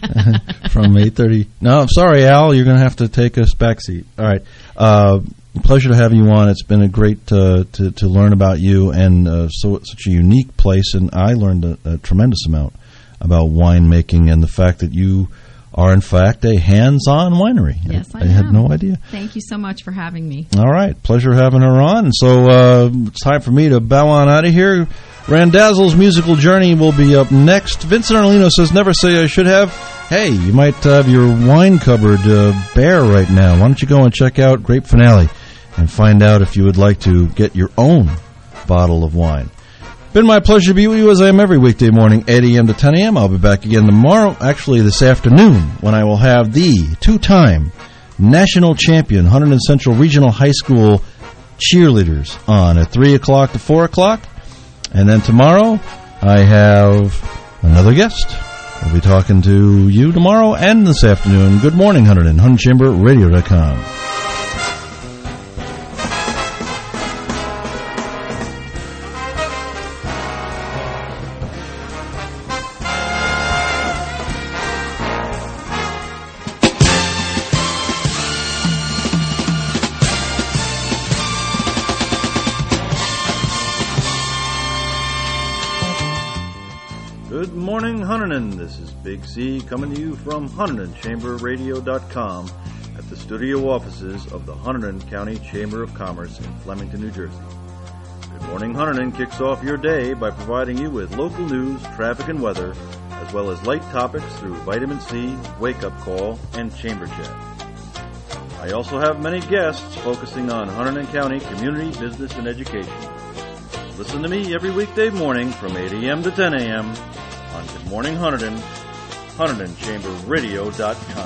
A: from eight thirty. No, I'm sorry, Al. You're going to have to take a back seat. All right. Uh, pleasure to have you on. It's been a great uh, to to learn about you, and uh, so such a unique place. And I learned a, a tremendous amount about winemaking and the fact that you are, in fact, a hands-on winery.
C: Yes, I,
A: I
C: am.
A: had no idea.
C: Thank you so much for having me.
A: All right. Pleasure having her on. So uh, it's time for me to bow on out of here. Randazzle's musical journey will be up next. Vincent Arlino says, never say I should have. Hey, you might have your wine cupboard uh, bare right now. Why don't you go and check out Grape Finale and find out if you would like to get your own bottle of wine. Been my pleasure to be with you as I am every weekday morning, eight a.m. to ten a.m. I'll be back again tomorrow, actually this afternoon, when I will have the two-time national champion, Hunterdon Central Regional High School cheerleaders on at three o'clock to four o'clock. And then tomorrow, I have another guest. I'll be talking to you tomorrow and this afternoon. Good morning, Hunterdon, Hunterdon Chamber Radio dot com.
E: Good morning, Hunterdon. This is Big C coming to you from Hunterdon Chamber Radio dot com at the studio offices of the Hunterdon County Chamber of Commerce in Flemington, New Jersey. Good morning, Hunterdon kicks off your day by providing you with local news, traffic, and weather, as well as light topics through Vitamin C, Wake Up Call, and Chamber Chat. I also have many guests focusing on Hunterdon County community, business, and education. Listen to me every weekday morning from eight a.m. to ten a.m. on Good Morning Hunterdon, Hunterdon Chamber Radio dot com.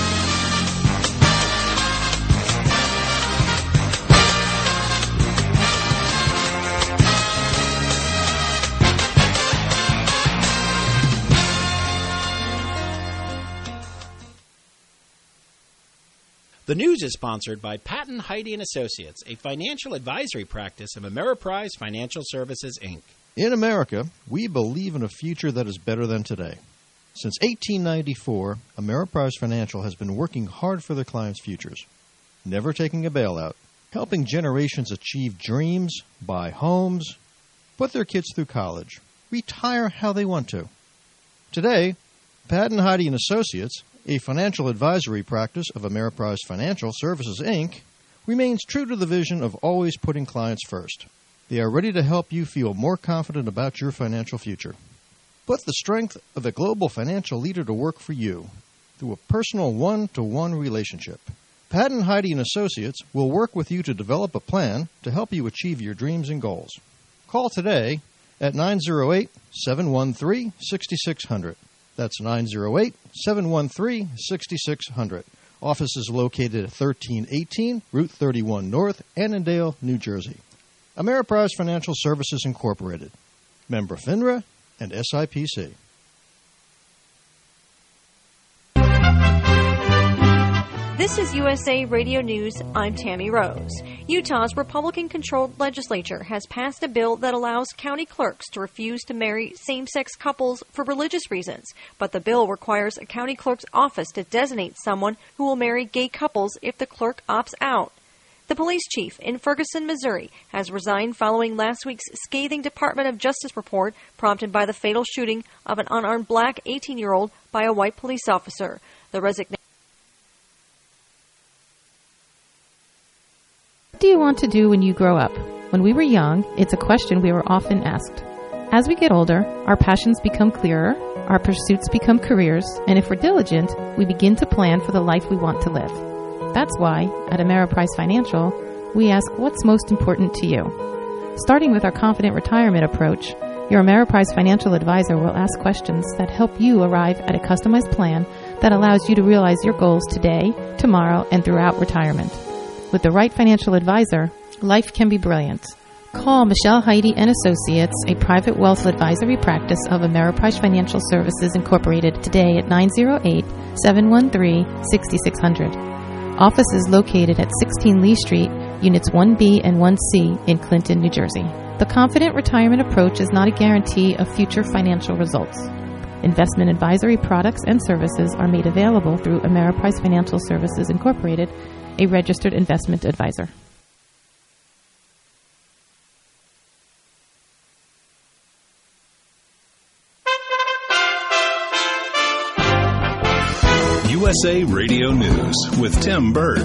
D: The news is sponsored by Patton Heidi and Associates, a financial advisory practice of Ameriprise Financial Services, Incorporated.
I: In America, we believe in a future that is better than today. Since eighteen ninety-four, Ameriprise Financial has been working hard for their clients' futures, never taking a bailout, helping generations achieve dreams, buy homes, put their kids through college, retire how they want to. Today, Patton Heidi and Associates, a financial advisory practice of Ameriprise Financial Services, Incorporated, remains true to the vision of always putting clients first. They are ready to help you feel more confident about your financial future. Put the strength of a global financial leader to work for you through a personal one-to-one relationship. Patton Heidi and Associates will work with you to develop a plan to help you achieve your dreams and goals. Call today at nine oh eight, seven one three, six six zero zero. That's nine oh eight, seven one three, six six zero zero. Office is located at thirteen eighteen Route thirty-one North, Annandale, New Jersey. Ameriprise Financial Services Incorporated. Member FINRA and S I P C.
J: This is U S A Radio News. I'm Tammy Rose. Utah's Republican-controlled legislature has passed a bill that allows county clerks to refuse to marry same-sex couples for religious reasons. But the bill requires a county clerk's office to designate someone who will marry gay couples if the clerk opts out. The police chief in Ferguson, Missouri, has resigned following last week's scathing Department of Justice report prompted by the fatal shooting of an unarmed black eighteen-year-old by a white police officer. The resignation.
K: What do you want to do when you grow up? When we were young, it's a question we were often asked. As we get older, our passions become clearer, our pursuits become careers, and if we're diligent, we begin to plan for the life we want to live. That's why, at Ameriprise Financial, we ask what's most important to you. Starting with our Confident Retirement approach, your Ameriprise Financial advisor will ask questions that help you arrive at a customized plan that allows you to realize your goals today, tomorrow, and throughout retirement. With the right financial advisor, life can be brilliant. Call Michelle Heidi and Associates, a private wealth advisory practice of Ameriprise Financial Services Incorporated, today at nine oh eight, seven one three, six six zero zero. Office is located at sixteen Lee Street, Units one B and one C in Clinton, New Jersey. The Confident Retirement approach is not a guarantee of future financial results. Investment advisory products and services are made available through Ameriprise Financial Services Incorporated, a registered investment advisor.
L: U S A Radio News with Tim Berg.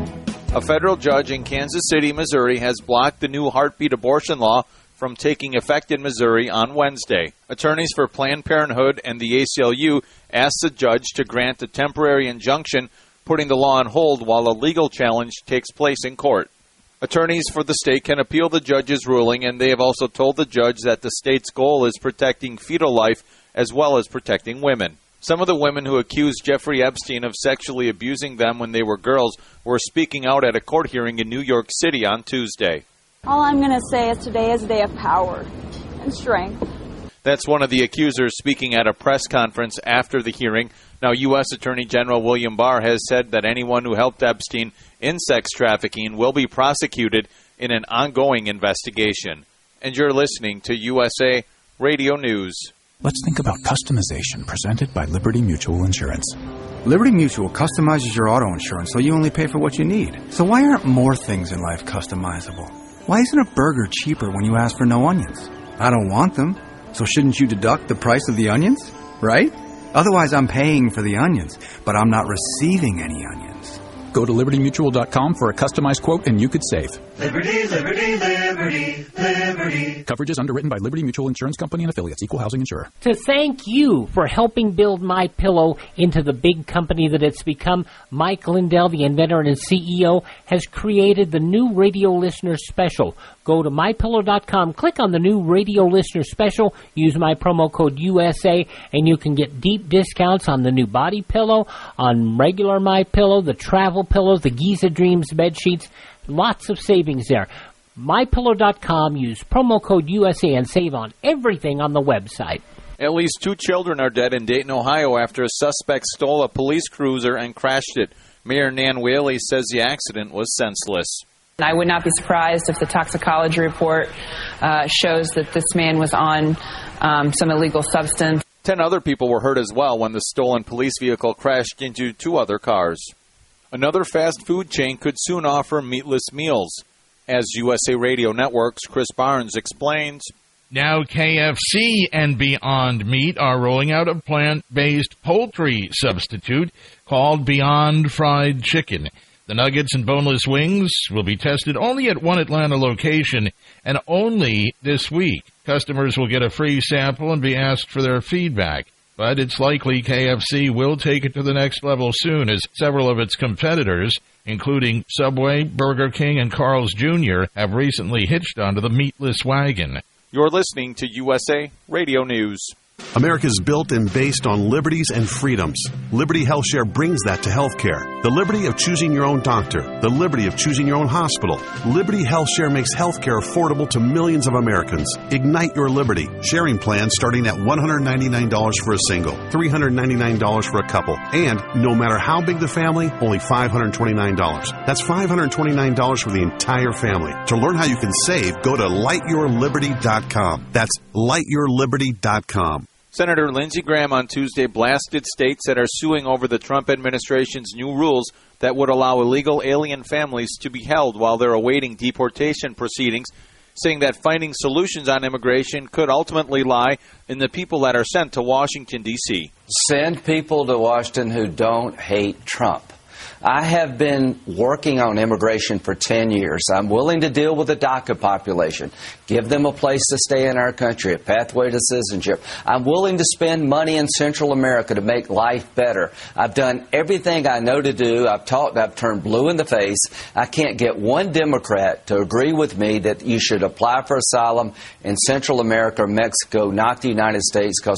M: A federal judge in Kansas City, Missouri, has blocked the new heartbeat abortion law from taking effect in Missouri on Wednesday. Attorneys for Planned Parenthood and the A C L U asked the judge to grant a temporary injunction, putting the law on hold while a legal challenge takes place in court. Attorneys for the state can appeal the judge's ruling, and they have also told the judge that the state's goal is protecting fetal life as well as protecting women. Some of the women who accused Jeffrey Epstein of sexually abusing them when they were girls were speaking out at a court hearing in New York City on Tuesday.
N: All I'm going to say is today is a day of power and strength.
M: That's one of the accusers speaking at a press conference after the hearing. Now, U S Attorney General William Barr has said that anyone who helped Epstein in sex trafficking will be prosecuted in an ongoing investigation. And you're listening to U S A Radio News.
O: Let's think about customization presented by Liberty Mutual Insurance.
P: Liberty Mutual customizes your auto insurance so you only pay for what you need. So why aren't more things in life customizable? Why isn't a burger cheaper when you ask for no onions? I don't want them, so shouldn't you deduct the price of the onions, right? Otherwise, I'm paying for the onions, but I'm not receiving any onions.
O: Go to liberty mutual dot com for a customized quote and you could save.
Q: Liberty, liberty, liberty, liberty.
O: Coverage is underwritten by Liberty Mutual Insurance Company and affiliates, equal housing insurer.
R: To thank you for helping build MyPillow into the big company that it's become, Mike Lindell, the inventor and C E O, has created the new Radio Listener Special. Go to my pillow dot com, click on the new Radio Listener Special, use my promo code U S A, and you can get deep discounts on the new body pillow, on regular MyPillow, the travel pillows, the Giza Dreams bed sheets. Lots of savings there. my pillow dot com, use promo code U S A and save on everything on the website.
M: At least two children are dead in Dayton, Ohio after a suspect stole a police cruiser and crashed it. Mayor Nan Whaley says the accident was senseless.
S: I would not be surprised if the toxicology report uh, shows that this man was on um, some illegal substance.
M: Ten other people were hurt as well when the stolen police vehicle crashed into two other cars. Another fast food chain could soon offer meatless meals. As U S A Radio Network's Chris Barnes explains,
T: now K F C and Beyond Meat are rolling out a plant-based poultry substitute called Beyond Fried Chicken. The nuggets and boneless wings will be tested only at one Atlanta location and only this week. Customers will get a free sample and be asked for their feedback. But it's likely K F C will take it to the next level soon, as several of its competitors, including Subway, Burger King, and Carl's Junior, have recently hitched onto the meatless wagon.
M: You're listening to U S A Radio News.
U: America is built and based on liberties and freedoms. Liberty HealthShare brings that to healthcare. The liberty of choosing your own doctor. The liberty of choosing your own hospital. Liberty HealthShare makes healthcare affordable to millions of Americans. Ignite your liberty. Sharing plans starting at one hundred ninety-nine dollars for a single, three hundred ninety-nine dollars for a couple, and no matter how big the family, only five hundred twenty-nine dollars. That's five hundred twenty-nine dollars for the entire family. To learn how you can save, go to light your liberty dot com. That's light your liberty dot com.
M: Senator Lindsey Graham on Tuesday blasted states that are suing over the Trump administration's new rules that would allow illegal alien families to be held while they're awaiting deportation proceedings, saying that finding solutions on immigration could ultimately lie in the people that are sent to Washington, D C
V: Send people to Washington who don't hate Trump. I have been working on immigration for ten years. I'm willing to deal with the DACA population, give them a place to stay in our country, a pathway to citizenship. I'm willing to spend money in Central America to make life better. I've done everything I know to do. I've talked, I've turned blue in the face. I can't get one Democrat to agree with me that you should apply for asylum in Central America or Mexico, not the United States, because